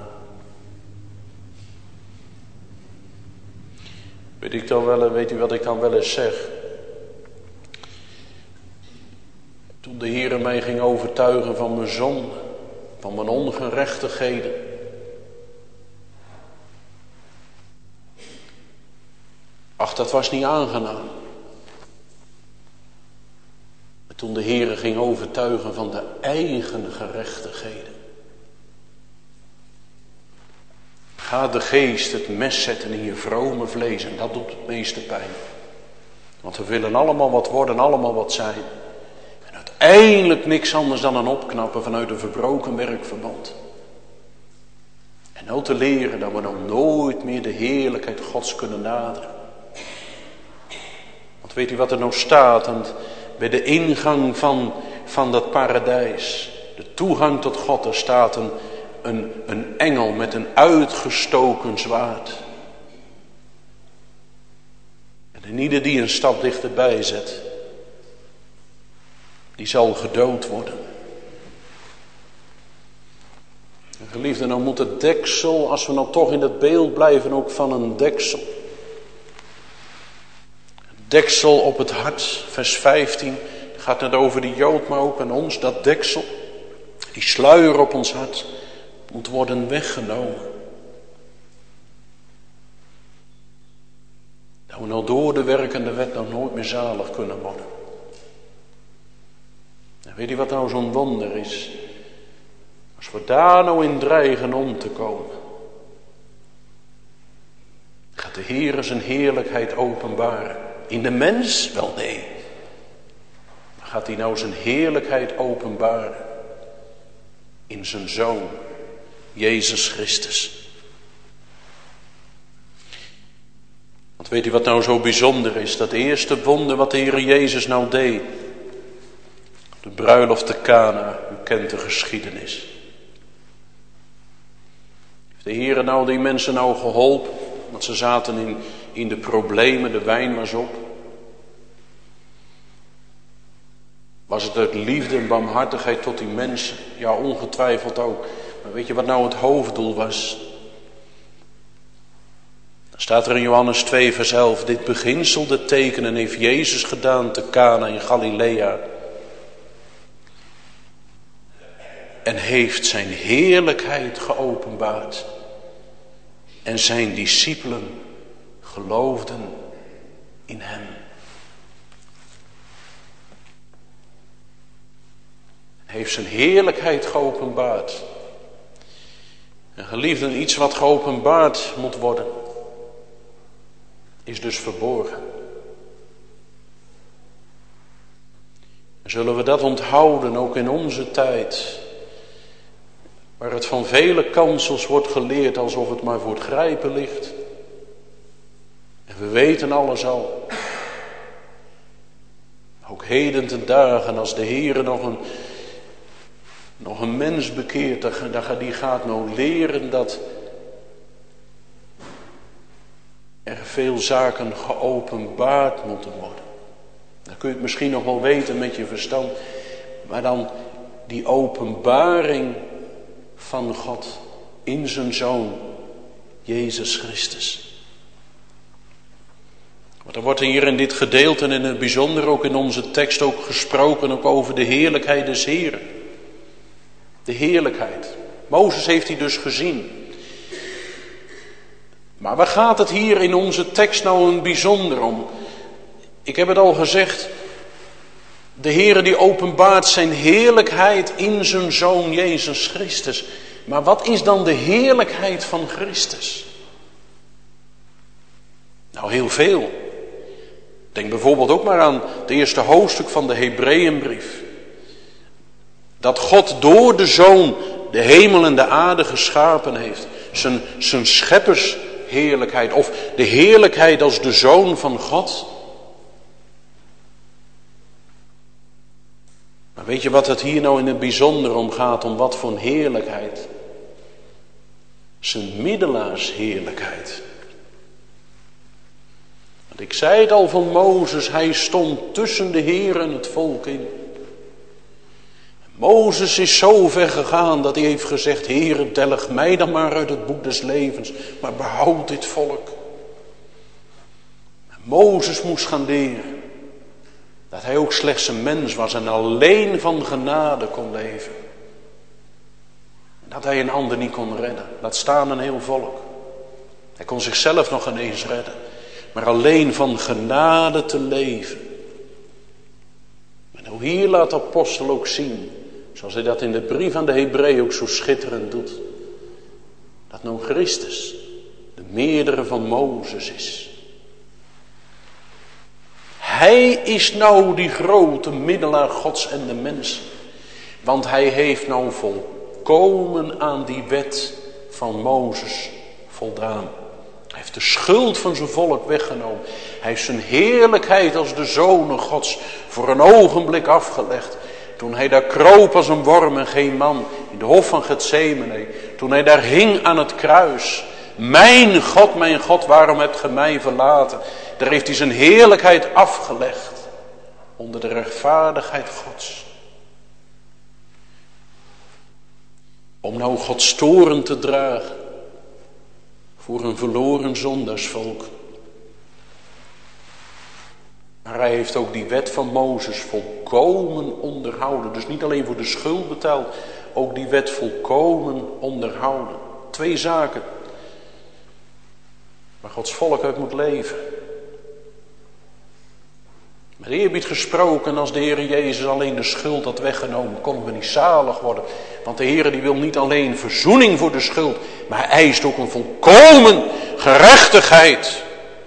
Weet u wat ik dan wel eens zeg? Toen de Heer mij ging overtuigen van mijn zonde, van mijn ongerechtigheden. Ach, dat was niet aangenaam. Maar toen de Heer ging overtuigen van de eigen gerechtigheden. Gaat de geest het mes zetten in je vrome vlees en dat doet het meeste pijn. Want we willen allemaal wat worden, allemaal wat zijn. En uiteindelijk niks anders dan een opknappen vanuit een verbroken werkverband. En nou te leren dat we dan nooit meer de heerlijkheid Gods kunnen naderen. Want weet u wat er nou staat bij de ingang van dat paradijs. De toegang tot God, er staat een engel met een uitgestoken zwaard. En ieder die een stap dichterbij zet, die zal gedood worden. En geliefden, nou moet het deksel, als we nou toch in het beeld blijven, ook van een deksel. Deksel op het hart, vers 15, gaat net over die Jood, maar ook aan ons. Dat deksel, die sluier op ons hart, moet worden weggenomen. Dat we nou door de werkende wet nog nooit meer zalig kunnen worden. En weet je wat nou zo'n wonder is? Als we daar nou in dreigen om te komen, gaat de Heer zijn heerlijkheid openbaren. In de mens? Wel nee. Maar gaat hij nou zijn heerlijkheid openbaren in zijn Zoon, Jezus Christus. Want weet u wat nou zo bijzonder is? Dat eerste wonder wat de Heer Jezus nou deed. De bruiloft te Kana, u kent de geschiedenis. Heeft de Heer nou die mensen nou geholpen? Want ze zaten in de problemen, de wijn was op. Was het uit liefde en barmhartigheid tot die mensen? Ja, ongetwijfeld ook. Maar weet je wat nou het hoofddoel was? Dan staat er in Johannes 2 vers 11. Dit beginsel, de tekenen, heeft Jezus gedaan te Kana in Galilea. En heeft zijn heerlijkheid geopenbaard. En zijn discipelen geloofden in hem. Heeft zijn heerlijkheid geopenbaard. En geliefden, iets wat geopenbaard moet worden, is dus verborgen. En zullen we dat onthouden, ook in onze tijd, waar het van vele kansels wordt geleerd alsof het maar voor het grijpen ligt. En we weten alles al. Ook heden ten dagen, als de Heer nog een mens bekeert, die gaat nou leren dat er veel zaken geopenbaard moeten worden. Dan kun je het misschien nog wel weten met je verstand, maar dan die openbaring van God in zijn Zoon, Jezus Christus. Want er wordt hier in dit gedeelte en in het bijzonder ook in onze tekst ook gesproken ook over de heerlijkheid des Heren. De heerlijkheid. Mozes heeft die dus gezien. Maar waar gaat het hier in onze tekst nou een bijzonder om? Ik heb het al gezegd. De Heere die openbaart zijn heerlijkheid in zijn Zoon Jezus Christus. Maar wat is dan de heerlijkheid van Christus? Nou, heel veel. Denk bijvoorbeeld ook maar aan het eerste hoofdstuk van de Hebreeënbrief. Dat God door de Zoon de hemel en de aarde geschapen heeft. Zijn scheppersheerlijkheid. Of de heerlijkheid als de Zoon van God. Maar weet je wat het hier nou in het bijzonder om gaat? Om wat voor een heerlijkheid? Zijn middelaarsheerlijkheid. Want ik zei het al van Mozes, hij stond tussen de Heer en het volk in. Mozes is zo ver gegaan dat hij heeft gezegd, Heere, delg mij dan maar uit het boek des levens, maar behoud dit volk. En Mozes moest gaan leren dat hij ook slechts een mens was en alleen van genade kon leven. Dat hij een ander niet kon redden. Laat staan een heel volk. Hij kon zichzelf nog ineens redden. Maar alleen van genade te leven. En hoe hier laat de apostel ook zien. Zoals hij dat in de brief aan de Hebreeën ook zo schitterend doet. Dat nou Christus de meerdere van Mozes is. Hij is nou die grote middelaar Gods en de mensen. Want hij heeft nou volkomen aan die wet van Mozes voldaan. Hij heeft de schuld van zijn volk weggenomen. Hij heeft zijn heerlijkheid als de zonen Gods voor een ogenblik afgelegd. Toen hij daar kroop als een worm en geen man in de hof van Getsemane. Toen hij daar hing aan het kruis. Mijn God, waarom hebt ge mij verlaten? Daar heeft hij zijn heerlijkheid afgelegd. Onder de rechtvaardigheid Gods. Om nou Gods toorn te dragen. Voor een verloren zondaarsvolk. Maar hij heeft ook die wet van Mozes volkomen onderhouden. Dus niet alleen voor de schuld betaald. Ook die wet volkomen onderhouden. 2 zaken. Waar Gods volk uit moet leven. Met eerbied gesproken, als de Heer Jezus alleen de schuld had weggenomen, konden we niet zalig worden. Want de Heer die wil niet alleen verzoening voor de schuld, maar hij eist ook een volkomen gerechtigheid.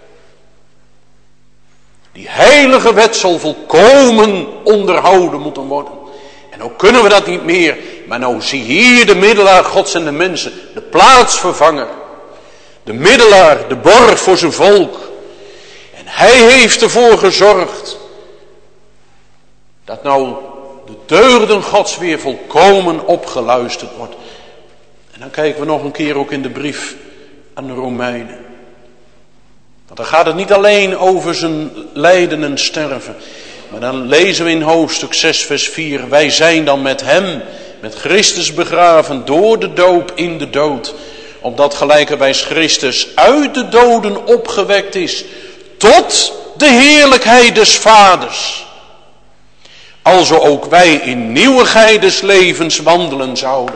Die heilige wet zal volkomen onderhouden moeten worden. En nou kunnen we dat niet meer. Maar nou zie hier de middelaar Gods en de mensen, de plaatsvervanger. De middelaar, de borg voor zijn volk. En hij heeft ervoor gezorgd dat nou de deugden Gods weer volkomen opgeluisterd wordt. En dan kijken we nog een keer ook in de brief aan de Romeinen. Want dan gaat het niet alleen over zijn lijden en sterven. Maar dan lezen we in hoofdstuk 6 vers 4. Wij zijn dan met hem, met Christus begraven door de doop in de dood. Omdat gelijkerwijs Christus uit de doden opgewekt is tot de heerlijkheid des Vaders. Alzo ook wij in nieuwigheid des levens wandelen zouden.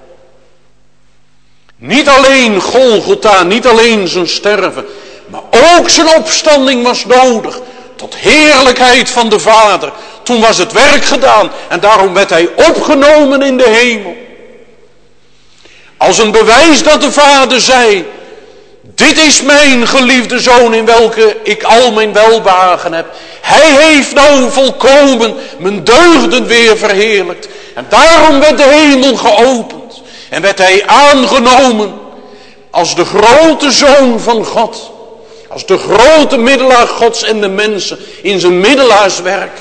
Niet alleen Golgotha, niet alleen zijn sterven, maar ook zijn opstanding was nodig. Tot heerlijkheid van de Vader. Toen was het werk gedaan en daarom werd hij opgenomen in de hemel. Als een bewijs dat de Vader zei, dit is mijn geliefde Zoon in welke ik al mijn welbehagen heb. Hij heeft nou volkomen mijn deugden weer verheerlijkt. En daarom werd de hemel geopend. En werd hij aangenomen als de grote Zoon van God. Als de grote middelaar Gods en de mensen in zijn middelaarswerk.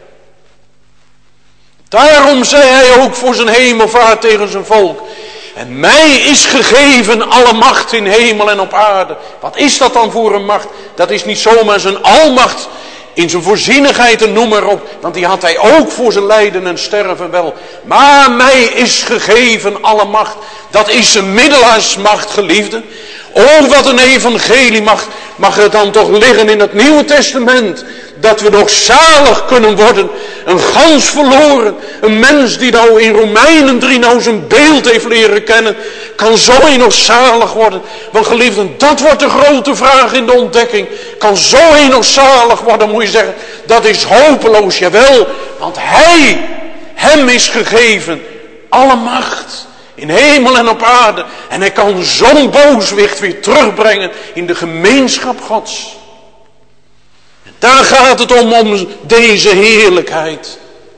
Daarom zei hij ook voor zijn hemelvaart tegen zijn volk. En mij is gegeven alle macht in hemel en op aarde. Wat is dat dan voor een macht? Dat is niet zomaar zijn almacht in zijn voorzienigheid en noem maar op. Want die had hij ook voor zijn lijden en sterven wel. Maar mij is gegeven alle macht. Dat is zijn middelaarsmacht, geliefde. Oh, wat een evangeliemacht mag er dan toch liggen in het Nieuwe Testament. Dat we nog zalig kunnen worden. Een gans verloren. Een mens die nou in Romeinen 3 nou zijn beeld heeft leren kennen. Kan zo een nog zalig worden. Want geliefden, dat wordt de grote vraag in de ontdekking. Kan zo een nog zalig worden, moet je zeggen. Dat is hopeloos, jawel. Want hem is gegeven alle macht. In hemel en op aarde. En hij kan zo'n booswicht weer terugbrengen in de gemeenschap Gods. En daar gaat het om deze heerlijkheid.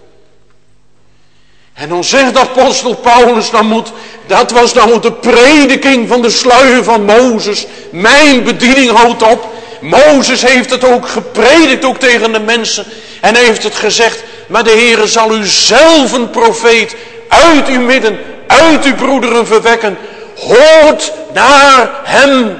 En dan zegt de apostel Paulus, dat was nou de prediking van de sluier van Mozes. Mijn bediening houdt op. Mozes heeft het ook gepredikt, ook tegen de mensen. En hij heeft het gezegd, maar de Heere zal u zelf een profeet uit uw midden, uit uw broederen verwekken. Hoort naar hem.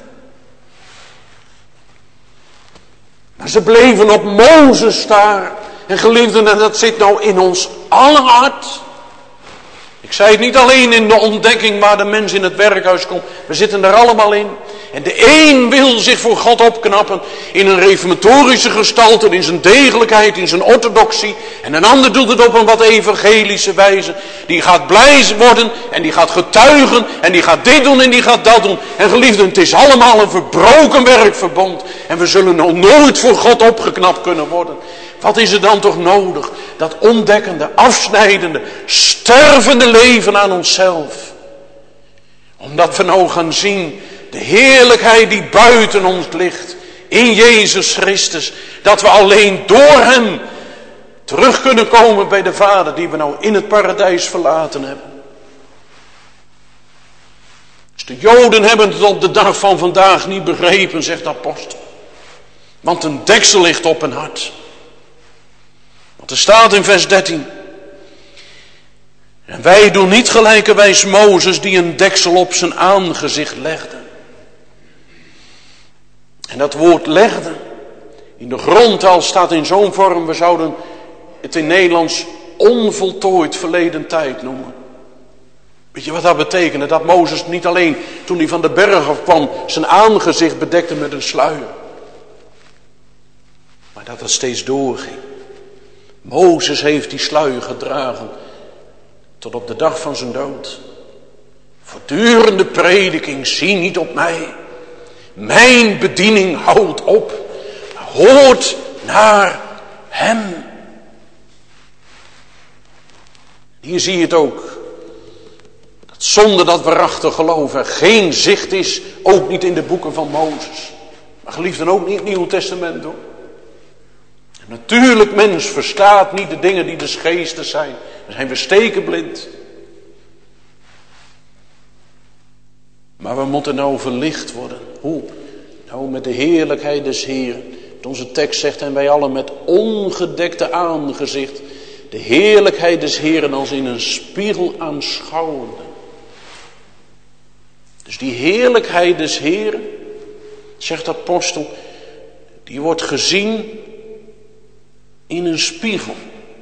Maar ze bleven op Mozes staren. En geliefden, en dat zit nou in ons aller hart. Ik zei het niet alleen in de ontdekking waar de mens in het werkhuis komt. We zitten er allemaal in. En de een wil zich voor God opknappen in een reformatorische gestalte, in zijn degelijkheid, in zijn orthodoxie. En een ander doet het op een wat evangelische wijze. Die gaat blij worden en die gaat getuigen en die gaat dit doen en die gaat dat doen. En geliefden, het is allemaal een verbroken werkverbond. En we zullen nog nooit voor God opgeknapt kunnen worden. Wat is er dan toch nodig? Dat ontdekkende, afsnijdende, stervende leven aan onszelf. Omdat we nou gaan zien de heerlijkheid die buiten ons ligt. In Jezus Christus. Dat we alleen door hem terug kunnen komen bij de Vader die we nou in het paradijs verlaten hebben. Dus de Joden hebben het op de dag van vandaag niet begrepen, zegt de apostel. Want een deksel ligt op hun hart. Want er staat in vers 13. En wij doen niet gelijkerwijs Mozes die een deksel op zijn aangezicht legde. En dat woord legde in de grondtaal staat in zo'n vorm, we zouden het in Nederlands onvoltooid verleden tijd noemen. Weet je wat dat betekende? Dat Mozes niet alleen toen hij van de berg af kwam zijn aangezicht bedekte met een sluier. Maar dat het steeds doorging. Mozes heeft die sluier gedragen tot op de dag van zijn dood. Voortdurende prediking, zie niet op mij. Mijn bediening houdt op. Hoort naar hem. Hier zie je het ook. Dat zonder dat waarachtig geloof er geen zicht is. Ook niet in de boeken van Mozes. Maar geliefden ook niet in het Nieuwe Testament hoor. Natuurlijk, mens verstaat niet de dingen die des geestes zijn. Dan zijn we stekenblind. Maar we moeten nou verlicht worden. Hoe? Nou met de heerlijkheid des Heeren. Onze tekst zegt, en wij allen met ongedekte aangezicht de heerlijkheid des Heeren als in een spiegel aanschouwende. Dus die heerlijkheid des Heeren, zegt de apostel, die wordt gezien in een spiegel.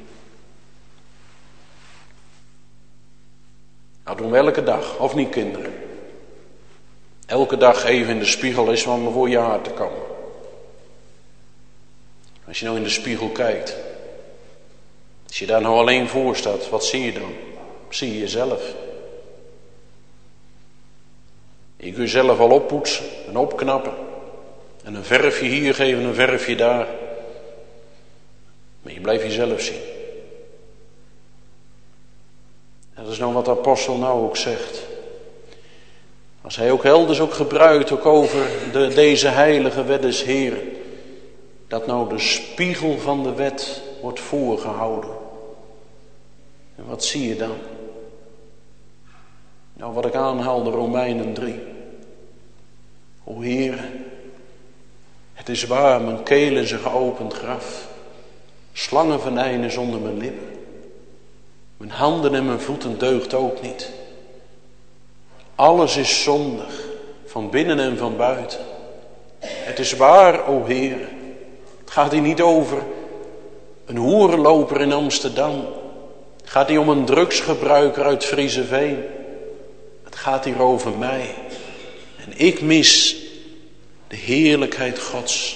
Nou doen we elke dag, of niet kinderen? Elke dag even in de spiegel is om voor je haar te komen. Als je nou in de spiegel kijkt. Als je daar nou alleen voor staat, wat zie je dan? Zie je jezelf. Je kunt jezelf al oppoetsen en opknappen. En een verfje hier geven, een verfje daar. Maar je blijft jezelf zien. En dat is nou wat de apostel nou ook zegt. Als hij ook elders ook gebruikt, ook over deze heilige wet des Heren. Dat nou de spiegel van de wet wordt voorgehouden. En wat zie je dan? Nou wat ik aanhaalde, Romeinen 3. O Heere, het is waar, mijn keel is een geopend graf. Slangenvenijnen zonder mijn lippen. Mijn handen en mijn voeten deugt ook niet. Alles is zondig, van binnen en van buiten. Het is waar, o Heere. Het gaat hier niet over een hoerenloper in Amsterdam. Het gaat hier om een drugsgebruiker uit Frieseveen. Het gaat hier over mij. En ik mis de heerlijkheid Gods.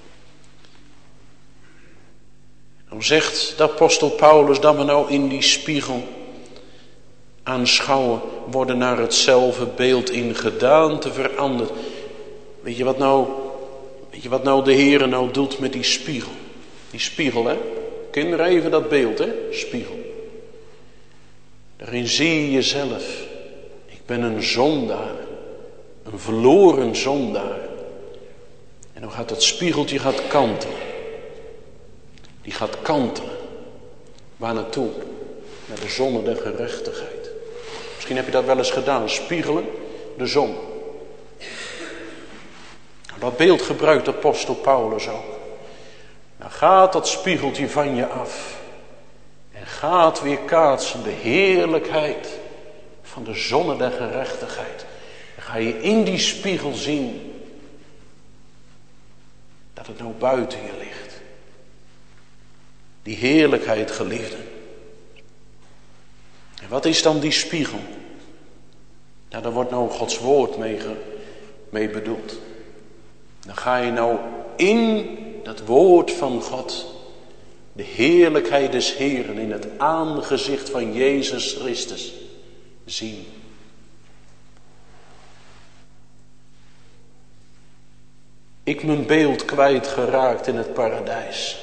Dan zegt de apostel Paulus dat we nou in die spiegel aanschouwen, worden naar hetzelfde beeld in gedaante veranderd. Weet je wat nou de Heere nou doet met die spiegel? Die spiegel, hè? Kinderen, even dat beeld, hè? Spiegel. Er Daarin zie je jezelf. Ik ben een zondaar. Een verloren zondaar. En dan gaat dat spiegeltje kantelen. Die gaat kantelen. Waar naartoe? Naar de zon der gerechtigheid. Misschien heb je dat wel eens gedaan. Spiegelen, de zon. Dat beeld gebruikt apostel Paulus ook. Dan gaat dat spiegeltje van je af. En gaat weer kaatsen de heerlijkheid van de zon der gerechtigheid. Dan ga je in die spiegel zien dat het nou buiten je ligt. Die heerlijkheid, geliefden. En wat is dan die spiegel? Nou, daar wordt nou Gods woord mee bedoeld. Dan ga je nou in dat woord van God de heerlijkheid des Heeren in het aangezicht van Jezus Christus zien. Ik mijn beeld kwijtgeraakt in het paradijs.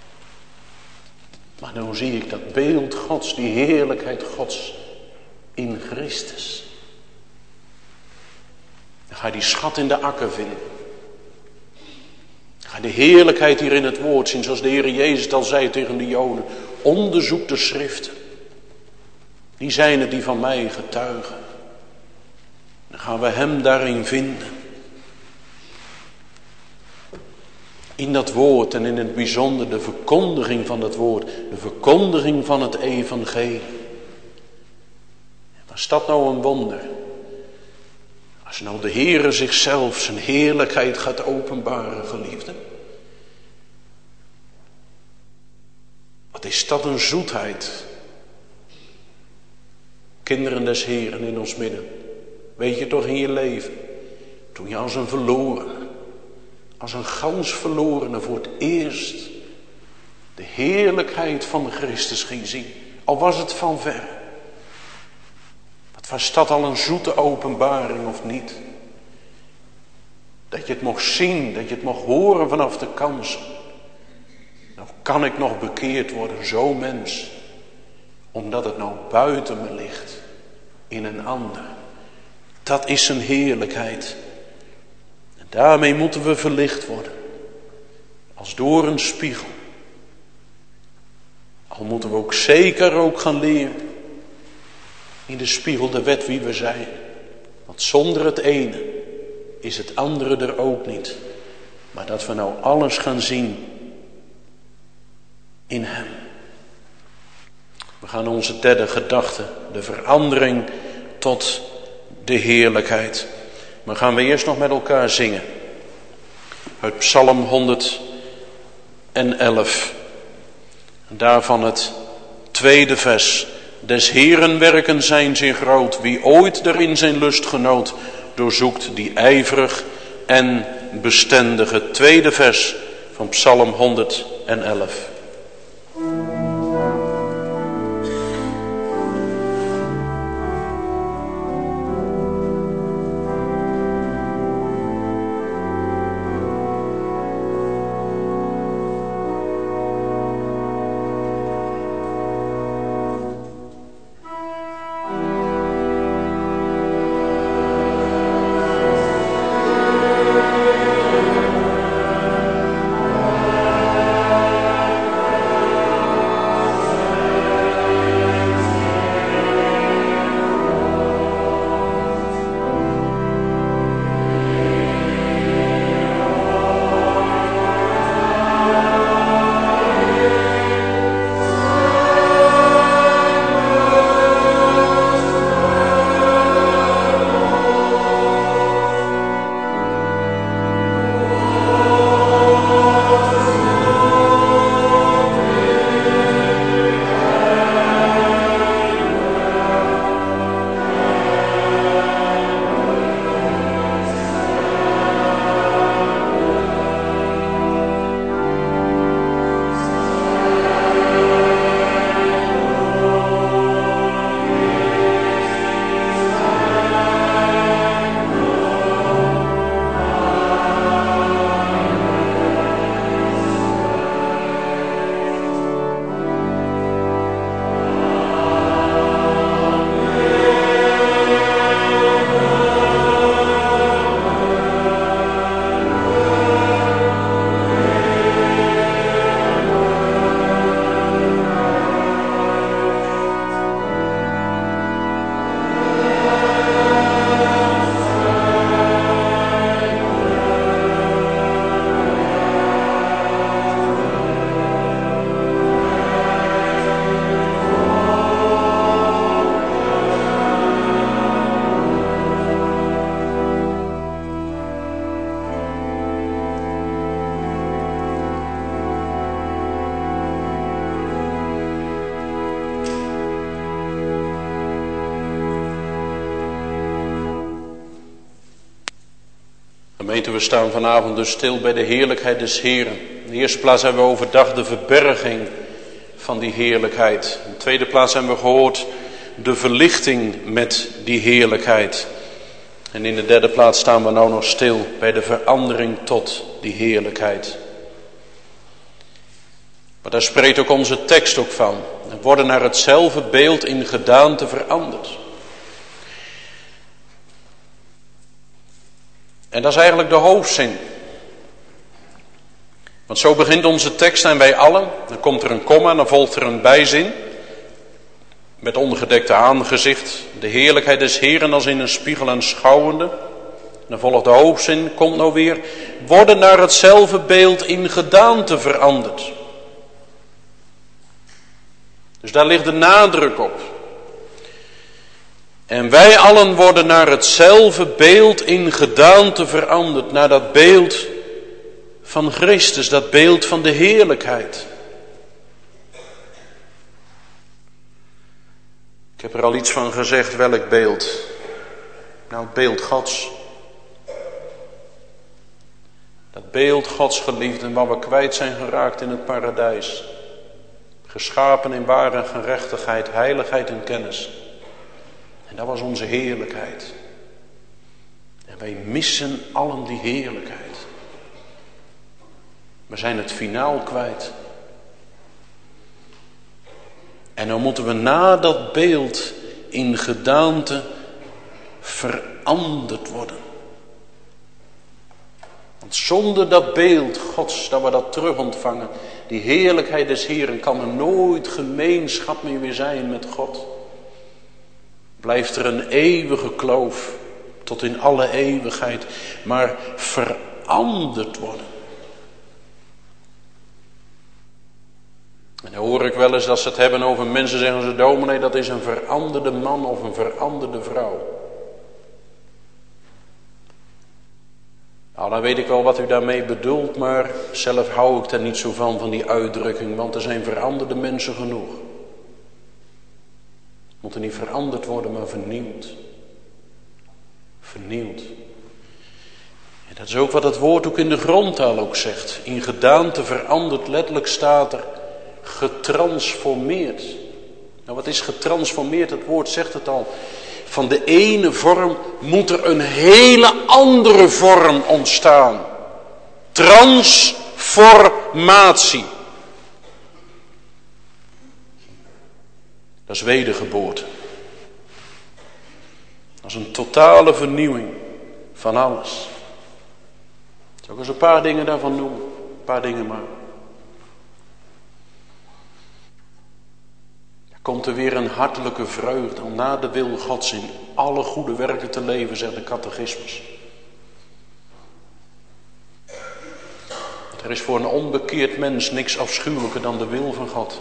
Maar nu zie ik dat beeld Gods, die heerlijkheid Gods in Christus. Dan ga je die schat in de akker vinden. Dan ga je de heerlijkheid hier in het woord zien, zoals de Heer Jezus het al zei tegen de Joden. Onderzoek de schriften. Die zijn het die van mij getuigen. Dan gaan we hem daarin vinden. In dat woord en in het bijzonder de verkondiging van dat woord. De verkondiging van het evangelie. Was dat nou een wonder? Als nou de Heere zichzelf zijn heerlijkheid gaat openbaren, geliefden. Wat is dat een zoetheid. Kinderen des Heeren in ons midden. Weet je toch in je leven. Toen je als een verlorene. Als een gans verlorene voor het eerst de heerlijkheid van Christus ging zien. Al was het van ver. Wat was dat al een zoete openbaring of niet? Dat je het mocht zien, dat je het mocht horen vanaf de kansen. Nou kan ik nog bekeerd worden, zo mens. Omdat het nou buiten me ligt. In een ander. Dat is zijn heerlijkheid. Daarmee moeten we verlicht worden. Als door een spiegel. Al moeten we ook zeker ook gaan leren. In de spiegel de wet wie we zijn. Want zonder het ene is het andere er ook niet. Maar dat we nou alles gaan zien in hem. We gaan onze derde gedachte, de verandering tot de heerlijkheid. Maar gaan we eerst nog met elkaar zingen. Uit Psalm 111. Daarvan het tweede vers. Des Heeren werken zijn zeer groot. Wie ooit erin zijn lust genoot, doorzoekt die ijverig en bestendig. Het tweede vers van Psalm 111. Gemeente, we staan vanavond dus stil bij de heerlijkheid des Heeren. In de eerste plaats hebben we overdag de verberging van die heerlijkheid. In de tweede plaats hebben we gehoord de verlichting met die heerlijkheid. En in de derde plaats staan we nou nog stil bij de verandering tot die heerlijkheid. Maar daar spreekt ook onze tekst ook van. We worden naar hetzelfde beeld in gedaante veranderd. En dat is eigenlijk de hoofdzin. Want zo begint onze tekst en wij allen. Dan komt er een komma, dan volgt er een bijzin. Met ongedekte aangezicht. De heerlijkheid des Heeren als in een spiegel aanschouwende. Dan volgt de hoofdzin, komt nou weer. Worden naar hetzelfde beeld in gedaante veranderd. Dus daar ligt de nadruk op. En wij allen worden naar hetzelfde beeld in gedaante veranderd. Naar dat beeld van Christus, dat beeld van de heerlijkheid. Ik heb er al iets van gezegd, welk beeld? Nou, het beeld Gods. Dat beeld Gods geliefden, waar we kwijt zijn geraakt in het paradijs. Geschapen in ware gerechtigheid, heiligheid en kennis. En dat was onze heerlijkheid. En wij missen allen die heerlijkheid. We zijn het finaal kwijt. En dan moeten we na dat beeld in gedaante veranderd worden. Want zonder dat beeld Gods, dat we dat terug ontvangen, die heerlijkheid des Heeren, kan er nooit gemeenschap meer zijn met God. Blijft er een eeuwige kloof tot in alle eeuwigheid, maar veranderd worden. En dan hoor ik wel eens dat ze het hebben over mensen, zeggen ze, dominee, dat is een veranderde man of een veranderde vrouw. Nou, dan weet ik wel wat u daarmee bedoelt, maar zelf hou ik er niet zo van die uitdrukking, want er zijn veranderde mensen genoeg. Moeten niet veranderd worden, maar vernieuwd. Vernieuwd. En dat is ook wat het woord ook in de grondtaal ook zegt. In gedaante veranderd, letterlijk staat er getransformeerd. Nou, wat is getransformeerd? Het woord zegt het al. Van de ene vorm moet er een hele andere vorm ontstaan. Transformatie. Dat is wedergeboorte. Dat is een totale vernieuwing van alles. Ik zal ook eens een paar dingen daarvan noemen. Een paar dingen maar. Komt er weer een hartelijke vreugde om na de wil Gods in alle goede werken te leven, zegt de catechismus. Er is voor een onbekeerd mens niks afschuwelijker dan de wil van God.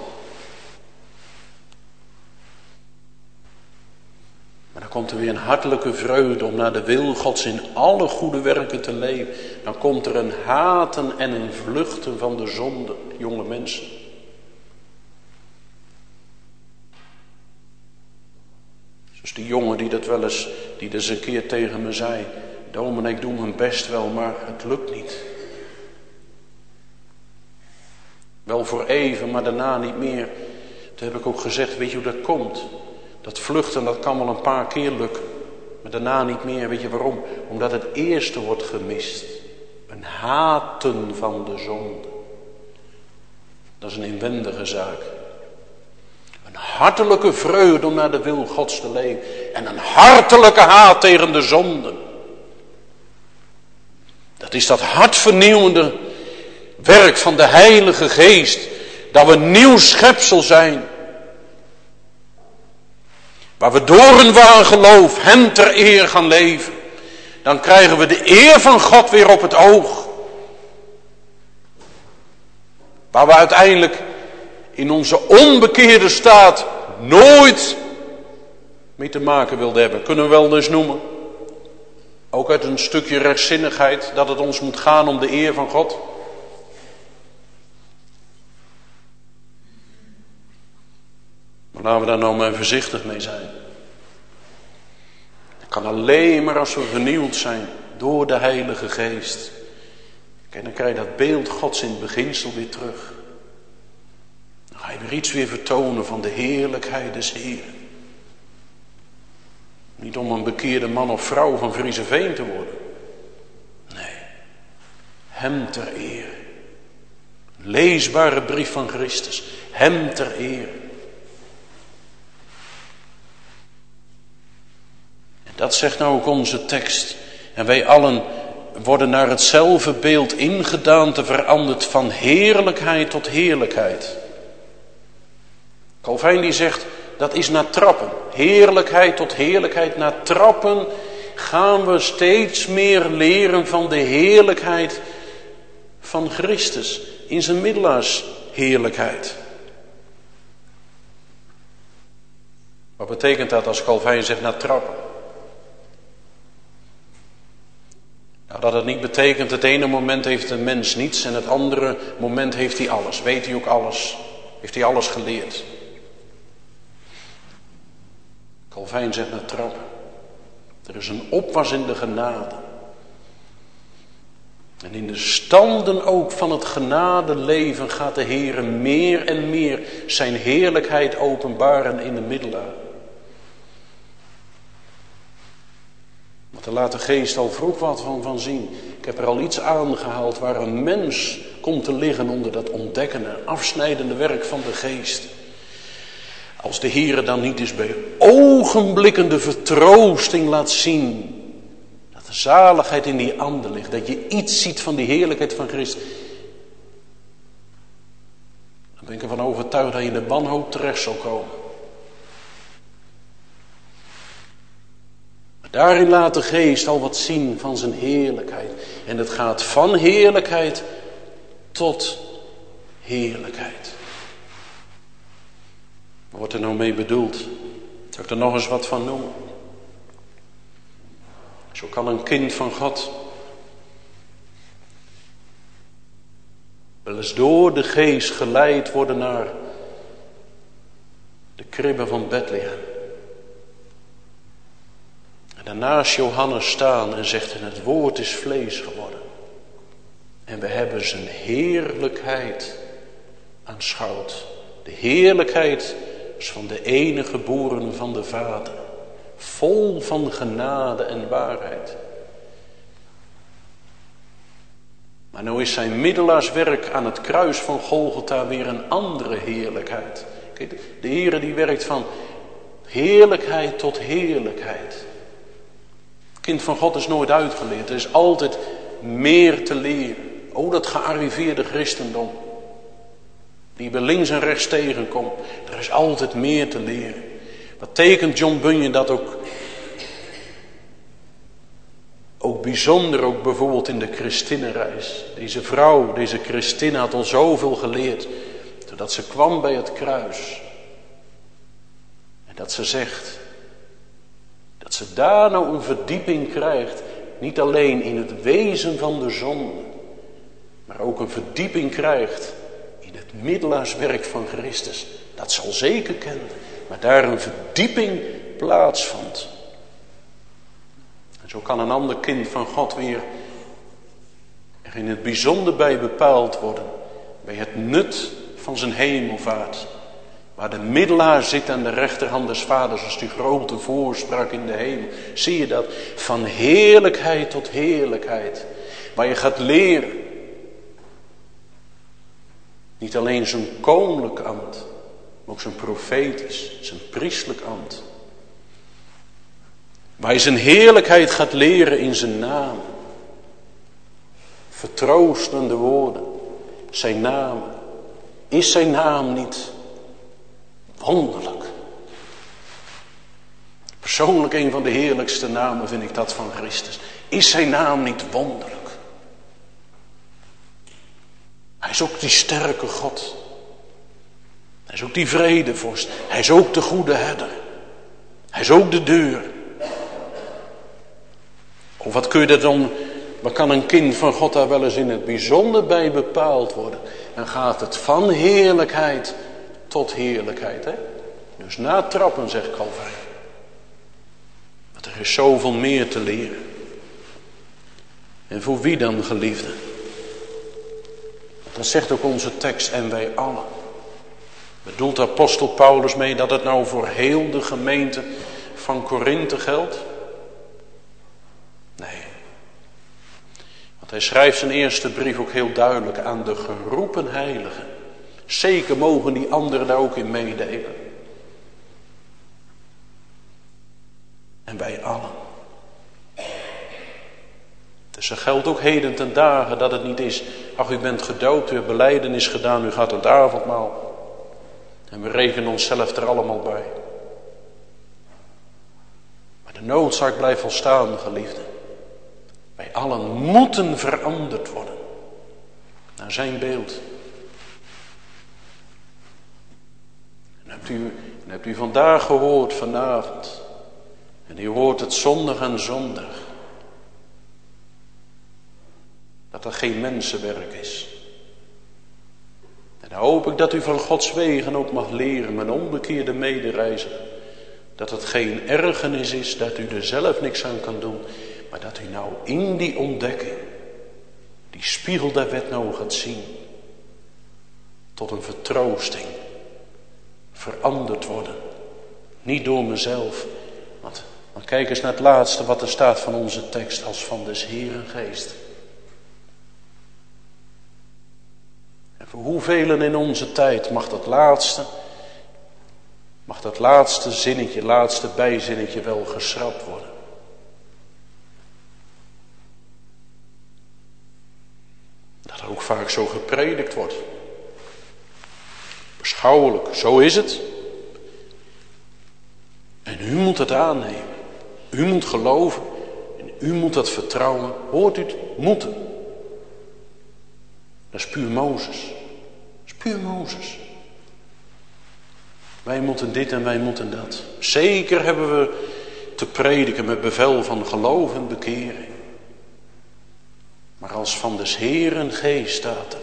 Maar dan komt er weer een hartelijke vreugde om naar de wil Gods in alle goede werken te leven. Dan komt er een haten en een vluchten van de zonde, jonge mensen. Dus die jongen die dat wel eens, die dus een keer tegen me zei, dominee, ik doe mijn best wel, maar het lukt niet. Wel voor even, maar daarna niet meer. Toen heb ik ook gezegd, weet je hoe dat komt? Dat vluchten, dat kan wel een paar keer lukken. Maar daarna niet meer. Weet je waarom? Omdat het eerste wordt gemist. Een haten van de zonde. Dat is een inwendige zaak. Een hartelijke vreugde om naar de wil Gods te leven. En een hartelijke haat tegen de zonde. Dat is dat hartvernieuwende werk van de Heilige Geest. Dat we een nieuw schepsel zijn. Waar we door een waar geloof hem ter eer gaan leven. Dan krijgen we de eer van God weer op het oog. Waar we uiteindelijk in onze onbekeerde staat nooit mee te maken wilden hebben. Kunnen we wel eens noemen. Ook uit een stukje rechtzinnigheid. Dat het ons moet gaan om de eer van God. Maar laten we daar nou maar voorzichtig mee zijn. Het kan alleen maar als we vernieuwd zijn door de Heilige Geest. Kijk, dan krijg je dat beeld Gods in het beginsel weer terug. Dan ga je weer iets weer vertonen van de heerlijkheid des Heeren. Niet om een bekeerde man of vrouw van Vriezeveen te worden. Nee, hem ter eer. Leesbare brief van Christus, hem ter eer. En dat zegt nou ook onze tekst. En wij allen worden naar hetzelfde beeld ingedaante veranderd van heerlijkheid tot heerlijkheid. Calvijn die zegt, dat is na trappen. Heerlijkheid tot heerlijkheid. Na trappen gaan we steeds meer leren van de heerlijkheid van Christus. In zijn middelaarsheerlijkheid. Wat betekent dat als Calvijn zegt na trappen? Nou, dat het niet betekent, het ene moment heeft een mens niets en het andere moment heeft hij alles. Weet hij ook alles? Heeft hij alles geleerd? Calvijn zegt naar trappen. Er is een opwas in de genade. En in de standen ook van het genadeleven gaat de Heere meer en meer zijn heerlijkheid openbaren in de middelaar. Want daar laat de Geest al vroeg wat van zien. Ik heb er al iets aangehaald waar een mens komt te liggen onder dat ontdekkende, afsnijdende werk van de Geest. Als de Heere dan niet eens bij ogenblikkende vertroosting laat zien dat de zaligheid in die ander ligt, dat je iets ziet van die heerlijkheid van Christus, dan ben ik ervan overtuigd dat je in de wanhoop terecht zal komen. Maar daarin laat de Geest al wat zien van zijn heerlijkheid. En het gaat van heerlijkheid tot heerlijkheid. Wat wordt er nou mee bedoeld? Zal ik er nog eens wat van noemen? Zo kan een kind van God wel eens door de Geest geleid worden naar de kribbe van Bethlehem. En daarnaast Johannes staan en zegt, en het woord is vlees geworden. En we hebben zijn heerlijkheid aanschouwd. De heerlijkheid is van de enige geborene van de Vader. Vol van genade en waarheid. Maar nou is zijn middelaarswerk aan het kruis van Golgotha weer een andere heerlijkheid. Kijk, de Heere die werkt van heerlijkheid tot heerlijkheid. Het kind van God is nooit uitgeleerd. Er is altijd meer te leren. O, dat gearriveerde christendom. Die bij links en rechts tegenkomt. Er is altijd meer te leren. Wat tekent John Bunyan dat ook bijzonder, ook bijvoorbeeld in de Christinnenreis. Deze vrouw, deze Christinne had al zoveel geleerd. Totdat ze kwam bij het kruis. En dat ze zegt, dat ze daar nou een verdieping krijgt. Niet alleen in het wezen van de zonde. Maar ook een verdieping krijgt in het middelaarswerk van Christus. Dat zal zeker kennen. Maar daar een verdieping plaatsvond. En zo kan een ander kind van God weer er in het bijzonder bij bepaald worden. Bij het nut van zijn hemelvaart. Waar de middelaar zit aan de rechterhand des Vaders als die grote voorspraak in de hemel. Zie je dat? Van heerlijkheid tot heerlijkheid. Waar je gaat leren. Niet alleen zijn koninklijk ambt. Maar ook zijn profetisch, zijn priestelijk ambt. Waar je zijn heerlijkheid gaat leren in zijn naam. Vertroostende woorden. Zijn naam. Is zijn naam niet wonderlijk? Persoonlijk een van de heerlijkste namen vind ik dat van Christus. Is zijn naam niet wonderlijk? Hij is ook die sterke God. Hij is ook die vredevorst. Hij is ook de goede herder. Hij is ook de deur. Of wat kun je dan, wat kan een kind van God daar wel eens in het bijzonder bij bepaald worden? Dan gaat het van heerlijkheid tot heerlijkheid. Hè? Dus na trappen, zegt Calvijn. Want er is zoveel meer te leren. En voor wie dan, geliefde? Dat zegt ook onze tekst, en wij allen. Bedoelt apostel Paulus mee dat het nou voor heel de gemeente van Korinthe geldt? Nee. Want hij schrijft zijn eerste brief ook heel duidelijk aan de geroepen heiligen. Zeker mogen die anderen daar ook in meedelen. En wij allen. Dus er geldt ook heden ten dagen dat het niet is, ach, u bent gedoopt, u hebt belijdenis gedaan, u gaat aan het avondmaal. En we rekenen onszelf er allemaal bij. Maar de noodzaak blijft wel staan, geliefden. Wij allen moeten veranderd worden. Naar zijn beeld. En hebt u vandaag gehoord, vanavond. En u hoort het zondag aan zondag. Dat er geen mensenwerk is. En dan hoop ik dat u van Gods wegen ook mag leren, mijn onbekeerde medereiziger. Dat het geen ergernis is, dat u er zelf niks aan kan doen. Maar dat u nou in die ontdekking, die spiegel der wet nou gaat zien. Tot een vertroosting. Veranderd worden. Niet door mezelf. Want kijk eens naar het laatste wat er staat van onze tekst, als van des Heeren geest. En voor hoeveel in onze tijd mag dat laatste zinnetje, laatste bijzinnetje wel geschrapt worden. Dat ook vaak zo gepredikt wordt. Beschouwelijk, zo is het. En u moet het aannemen. U moet geloven. En u moet dat vertrouwen. Hoort u het? Moeten. Dat is puur Mozes. Dat is puur Mozes. Wij moeten dit en wij moeten dat. Zeker hebben we te prediken met bevel van geloof en bekering. Maar als van des Heeren geest staat er.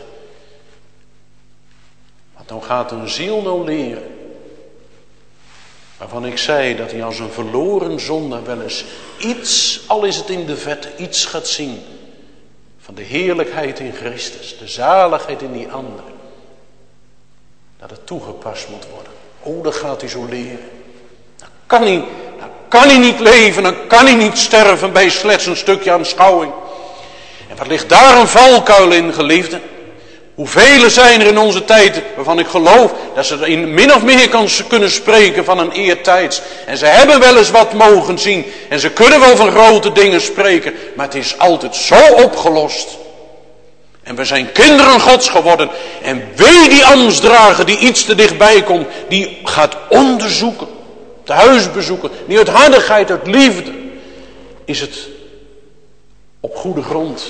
Want dan gaat een ziel nou leren. Waarvan ik zei dat hij als een verloren zondaar wel eens iets, al is het in de vette, iets gaat zien. Van de heerlijkheid in Christus, de zaligheid in die ander. Dat het toegepast moet worden. Oh, dat gaat hij zo leren. Dan kan hij niet leven, dan kan hij niet sterven bij slechts een stukje aanschouwing. En wat ligt daar een valkuil in, geliefden? Hoeveel zijn er in onze tijd waarvan ik geloof dat ze in min of meer kunnen spreken van een eertijds. En ze hebben wel eens wat mogen zien. En ze kunnen wel van grote dingen spreken. Maar het is altijd zo opgelost. En we zijn kinderen Gods geworden. En wee die ambtsdrager die iets te dichtbij komt. Die gaat onderzoeken. Het huis bezoeken. Niet uit hardigheid, uit liefde. Is het op goede grond.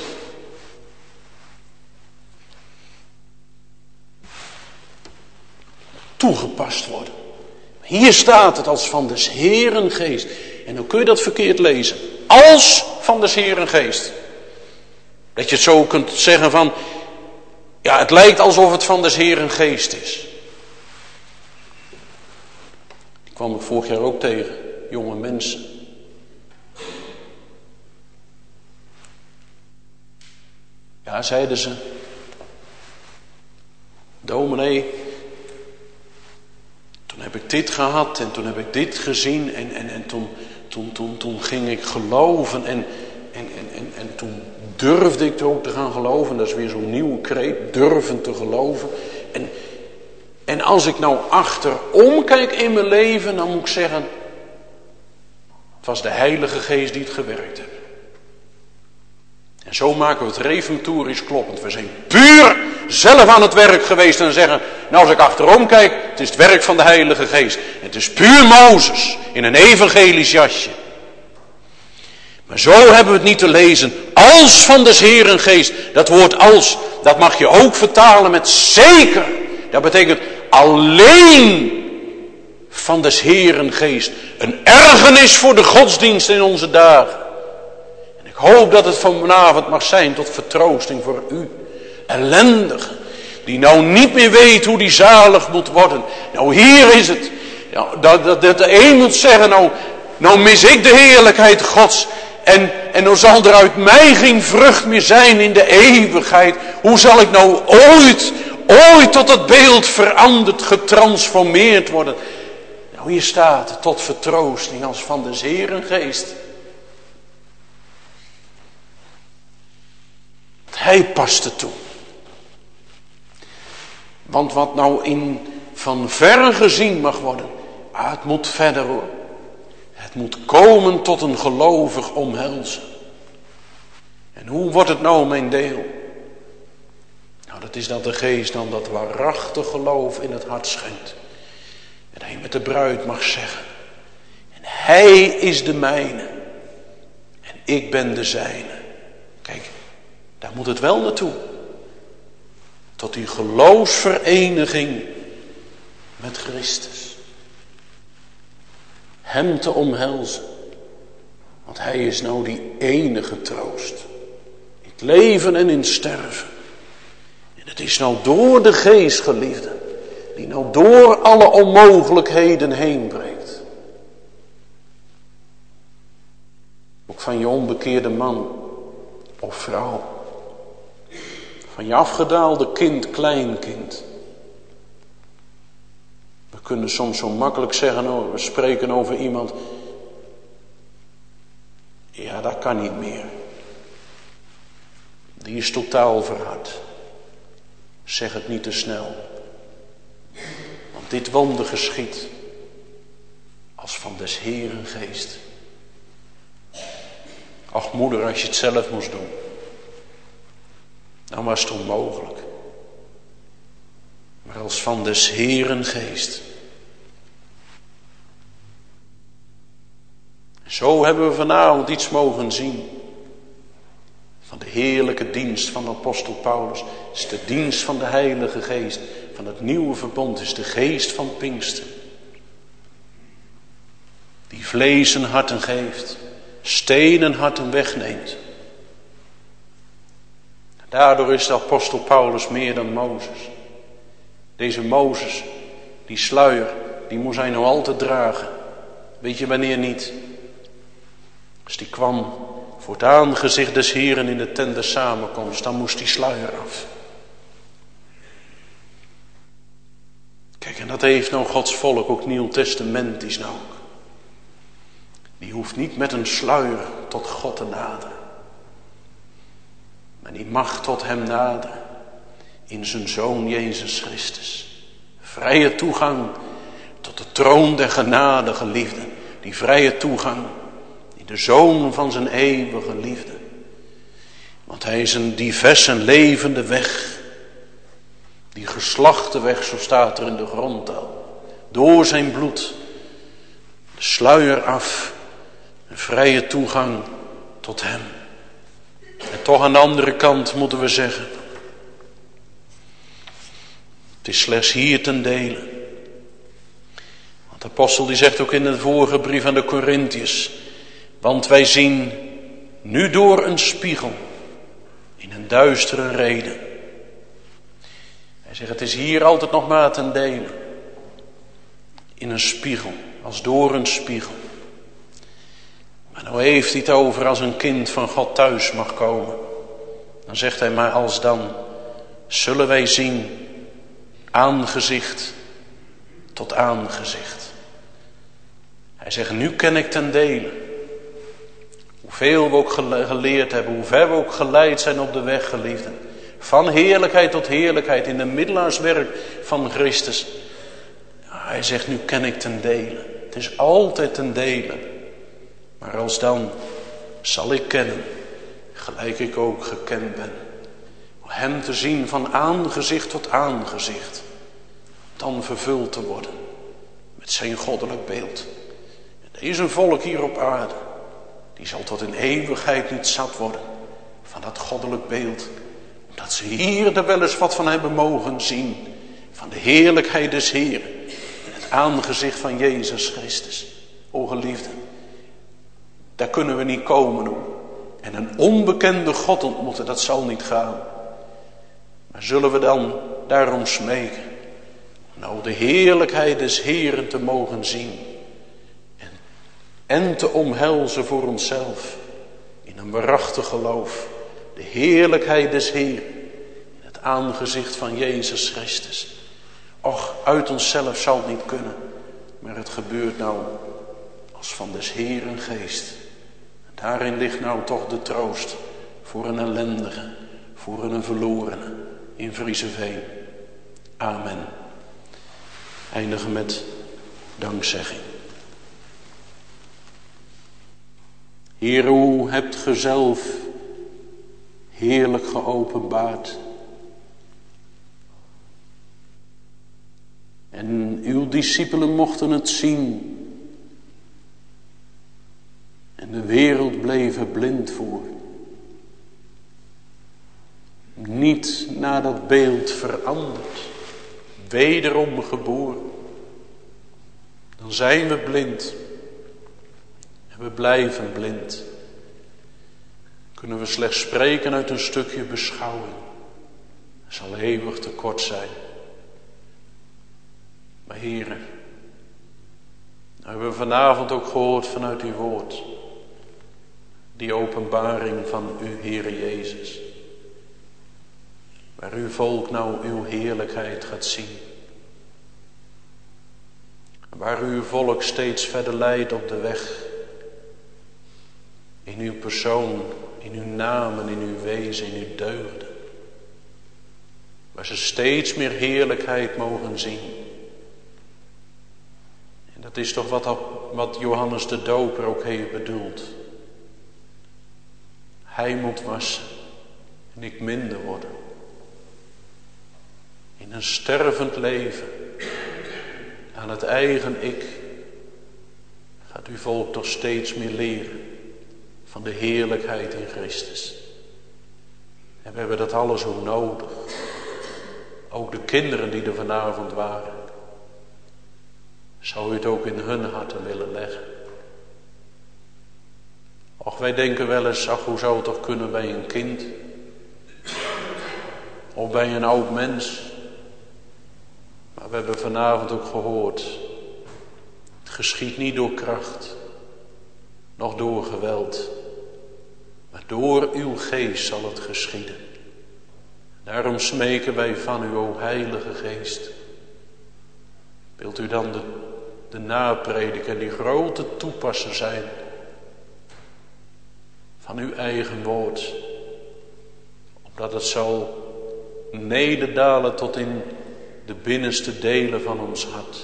Toegepast worden. Hier staat het als van des Heeren geest. En dan kun je dat verkeerd lezen. Als van des Heeren geest. Dat je het zo kunt zeggen van, ja, het lijkt alsof het van des Heeren geest is. Die kwam ik vorig jaar ook tegen. Jonge mensen. Ja, zeiden ze. Dominee, toen heb ik dit gehad en toen heb ik dit gezien en toen ging ik geloven en toen durfde ik er ook te gaan geloven. Dat is weer zo'n nieuwe kreet, durven te geloven. En als ik nou achterom kijk in mijn leven, dan moet ik zeggen, het was de Heilige Geest die het gewerkt heeft. En zo maken we het reformatorisch kloppend. We zijn puur zelf aan het werk geweest en zeggen, nou als ik achterom kijk, het is het werk van de Heilige Geest. Het is puur Mozes in een evangelisch jasje. Maar zo hebben we het niet te lezen. Als van des Heeren geest. Dat woord als, dat mag je ook vertalen met zeker. Dat betekent alleen van des Heeren geest. Een ergernis voor de godsdienst in onze dagen. En ik hoop dat het vanavond mag zijn tot vertroosting voor u. Ellendige. Die nou niet meer weet hoe die zalig moet worden. Nou hier is het. Dat de een moet zeggen, nou mis ik de heerlijkheid Gods. En dan zal er uit mij geen vrucht meer zijn in de eeuwigheid. Hoe zal ik nou ooit tot het beeld veranderd, getransformeerd worden? Nou, hier staat het, tot vertroosting als van des Heeren geest. Hij past het toe. Want wat nou van ver gezien mag worden, het moet verder hoor. Het moet komen tot een gelovig omhelzen. En hoe wordt het nou mijn deel? Nou, dat is dat de geest dan dat waarachtig geloof in het hart schenkt. En hij met de bruid mag zeggen. En hij is de mijne. En ik ben de zijne. Kijk, daar moet het wel naartoe. Tot die geloofsvereniging met Christus. Hem te omhelzen. Want hij is nou die enige troost. In het leven en in het sterven. En het is nou door de geest, geliefde. Die nou door alle onmogelijkheden heen breekt. Ook van je onbekeerde man of vrouw. Van je afgedaalde kind, kleinkind. We kunnen soms zo makkelijk zeggen, we spreken over iemand. Ja, dat kan niet meer. Die is totaal verhard. Zeg het niet te snel. Want dit wonder geschiet als van des Heeren geest. Ach moeder, als je het zelf moest doen. Dan was het onmogelijk. Maar als van des Heeren geest. Zo hebben we vanavond iets mogen zien. Van de heerlijke dienst van de apostel Paulus. Het is de dienst van de Heilige Geest. Van het nieuwe verbond is de geest van Pinkster. Die vlees en harten geeft. Steen en harten wegneemt. Daardoor is de apostel Paulus meer dan Mozes. Deze Mozes, die sluier, die moest hij nou altijd dragen. Weet je wanneer niet? Als die kwam voor het aangezicht des Heeren in de tent der samenkomst, dan moest die sluier af. Kijk, en dat heeft nou Gods volk ook Nieuwtestamentisch nou ook. Die hoeft niet met een sluier tot God te naderen. Maar die mag tot hem naderen. In zijn Zoon Jezus Christus. Vrije toegang tot de troon der genade, geliefde. Die vrije toegang in de Zoon van zijn eeuwige liefde. Want hij is een diverse levende weg. Die geslachte weg, zo staat er in de grondtaal. Door zijn bloed. De sluier af. Een vrije toegang tot hem. En toch aan de andere kant moeten we zeggen. Het is slechts hier ten dele. Want de apostel die zegt ook in de vorige brief aan de Korintiërs. Want wij zien nu door een spiegel. In een duistere reden. Hij zegt het is hier altijd nog maar ten dele. In een spiegel. Als door een spiegel. Maar nou heeft hij het over als een kind van God thuis mag komen. Dan zegt hij maar als dan zullen wij zien aangezicht tot aangezicht. Hij zegt nu ken ik ten dele. Hoeveel we ook geleerd hebben, hoe ver we ook geleid zijn op de weg, geliefden. Van heerlijkheid tot heerlijkheid in de middelaarswerk van Christus. Hij zegt nu ken ik ten dele. Het is altijd ten dele. Maar als dan zal ik kennen, gelijk ik ook gekend ben. Om hem te zien van aangezicht tot aangezicht. Dan vervuld te worden met zijn goddelijk beeld. En deze volk hier op aarde, die zal tot in eeuwigheid niet zat worden van dat goddelijk beeld. Omdat ze hier er wel eens wat van hebben mogen zien. Van de heerlijkheid des Heeren. In het aangezicht van Jezus Christus. O geliefden. Daar kunnen we niet komen hoor. En een onbekende God ontmoeten, dat zal niet gaan. Maar zullen we dan daarom smeken. Nou de heerlijkheid des Heeren te mogen zien. En te omhelzen voor onszelf. in een waarachtig geloof. De heerlijkheid des Heeren. In het aangezicht van Jezus Christus. Och, uit onszelf zal het niet kunnen. Maar het gebeurt nou als van des Heeren geest. En daarin ligt nou toch de troost voor een ellendige, voor een verlorene in Vriezeveen. Amen. Eindigen met dankzegging. Heer, u hebt ge zelf heerlijk geopenbaard. En uw discipelen mochten het zien. En de wereld bleef er blind voor. Niet naar dat beeld veranderd. Wederom geboren. Dan zijn we blind. En we blijven blind. Kunnen we slechts spreken uit een stukje beschouwing. Het zal eeuwig tekort zijn. Maar Heere, nou hebben we vanavond ook gehoord vanuit uw woord. Die openbaring van uw Heere Jezus. Waar uw volk nou uw heerlijkheid gaat zien. Waar uw volk steeds verder leidt op de weg. In uw persoon, in uw naam, in uw wezen, in uw deugden. Waar ze steeds meer heerlijkheid mogen zien. En dat is toch wat Johannes de Doper ook heeft bedoeld. Hij moet wassen en ik minder worden. In een stervend leven, aan het eigen ik, gaat uw volk toch steeds meer leren van de heerlijkheid in Christus. En we hebben dat alles ook nodig. Ook de kinderen die er vanavond waren. Zou u het ook in hun harten willen leggen? Och, wij denken wel eens, ach, hoe zou het toch kunnen bij een kind? Of bij een oud mens? Maar we hebben vanavond ook gehoord. Het geschiet niet door kracht. Nog door geweld. Maar door uw geest zal het geschieden. Daarom smeken wij van u, o Heilige Geest. Wilt u dan de naprediker en die grote toepasser zijn van uw eigen woord. Opdat het zal nederdalen tot in de binnenste delen van ons hart.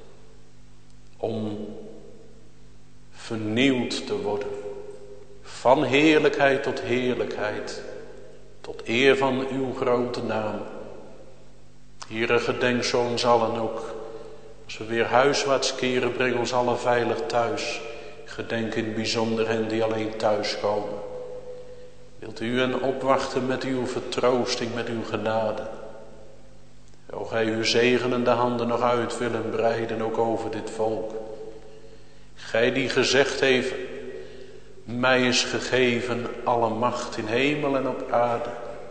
Om vernieuwd te worden. Van heerlijkheid tot heerlijkheid. Tot eer van uw grote naam. Heere, gedenk zo ons allen ook. Als we weer huiswaarts keren, breng ons allen veilig thuis. Gedenk in het bijzonder hen die alleen thuis komen. Wilt u hen opwachten met uw vertroosting, met uw genade. O gij uw zegenende handen nog uit willen breiden, ook over dit volk. Gij die gezegd heeft, mij is gegeven alle macht in hemel en op aarde.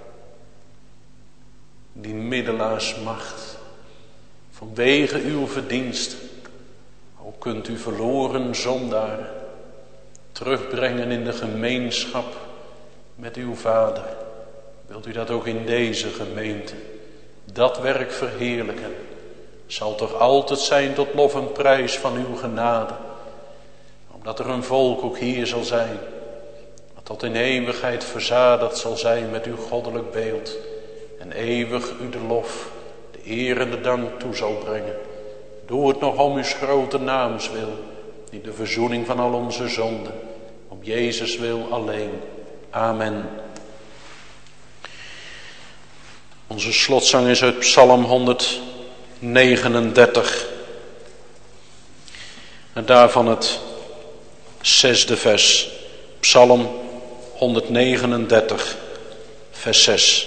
Die middelaarsmacht, vanwege uw verdiensten, ook kunt u verloren zondaren terugbrengen in de gemeenschap met uw Vader. Wilt u dat ook in deze gemeente, dat werk verheerlijken, zal toch altijd zijn tot lof en prijs van uw genade. Omdat er een volk ook hier zal zijn, dat tot in eeuwigheid verzadigd zal zijn met uw goddelijk beeld. En eeuwig u de lof, de eer en de dank toe zal brengen. Doe het nog om uw grote naams wil, in de verzoening van al onze zonden. Om Jezus wil alleen. Amen. Onze slotzang is uit Psalm 139. En daarvan het 6e vers. Psalm 139, vers 6.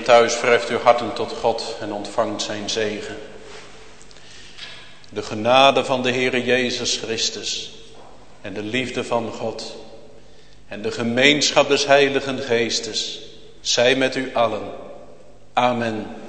en thuis wrijft uw harten tot God en ontvangt zijn zegen. De genade van de Heere Jezus Christus en de liefde van God en de gemeenschap des Heiligen Geestes zij met u allen. Amen.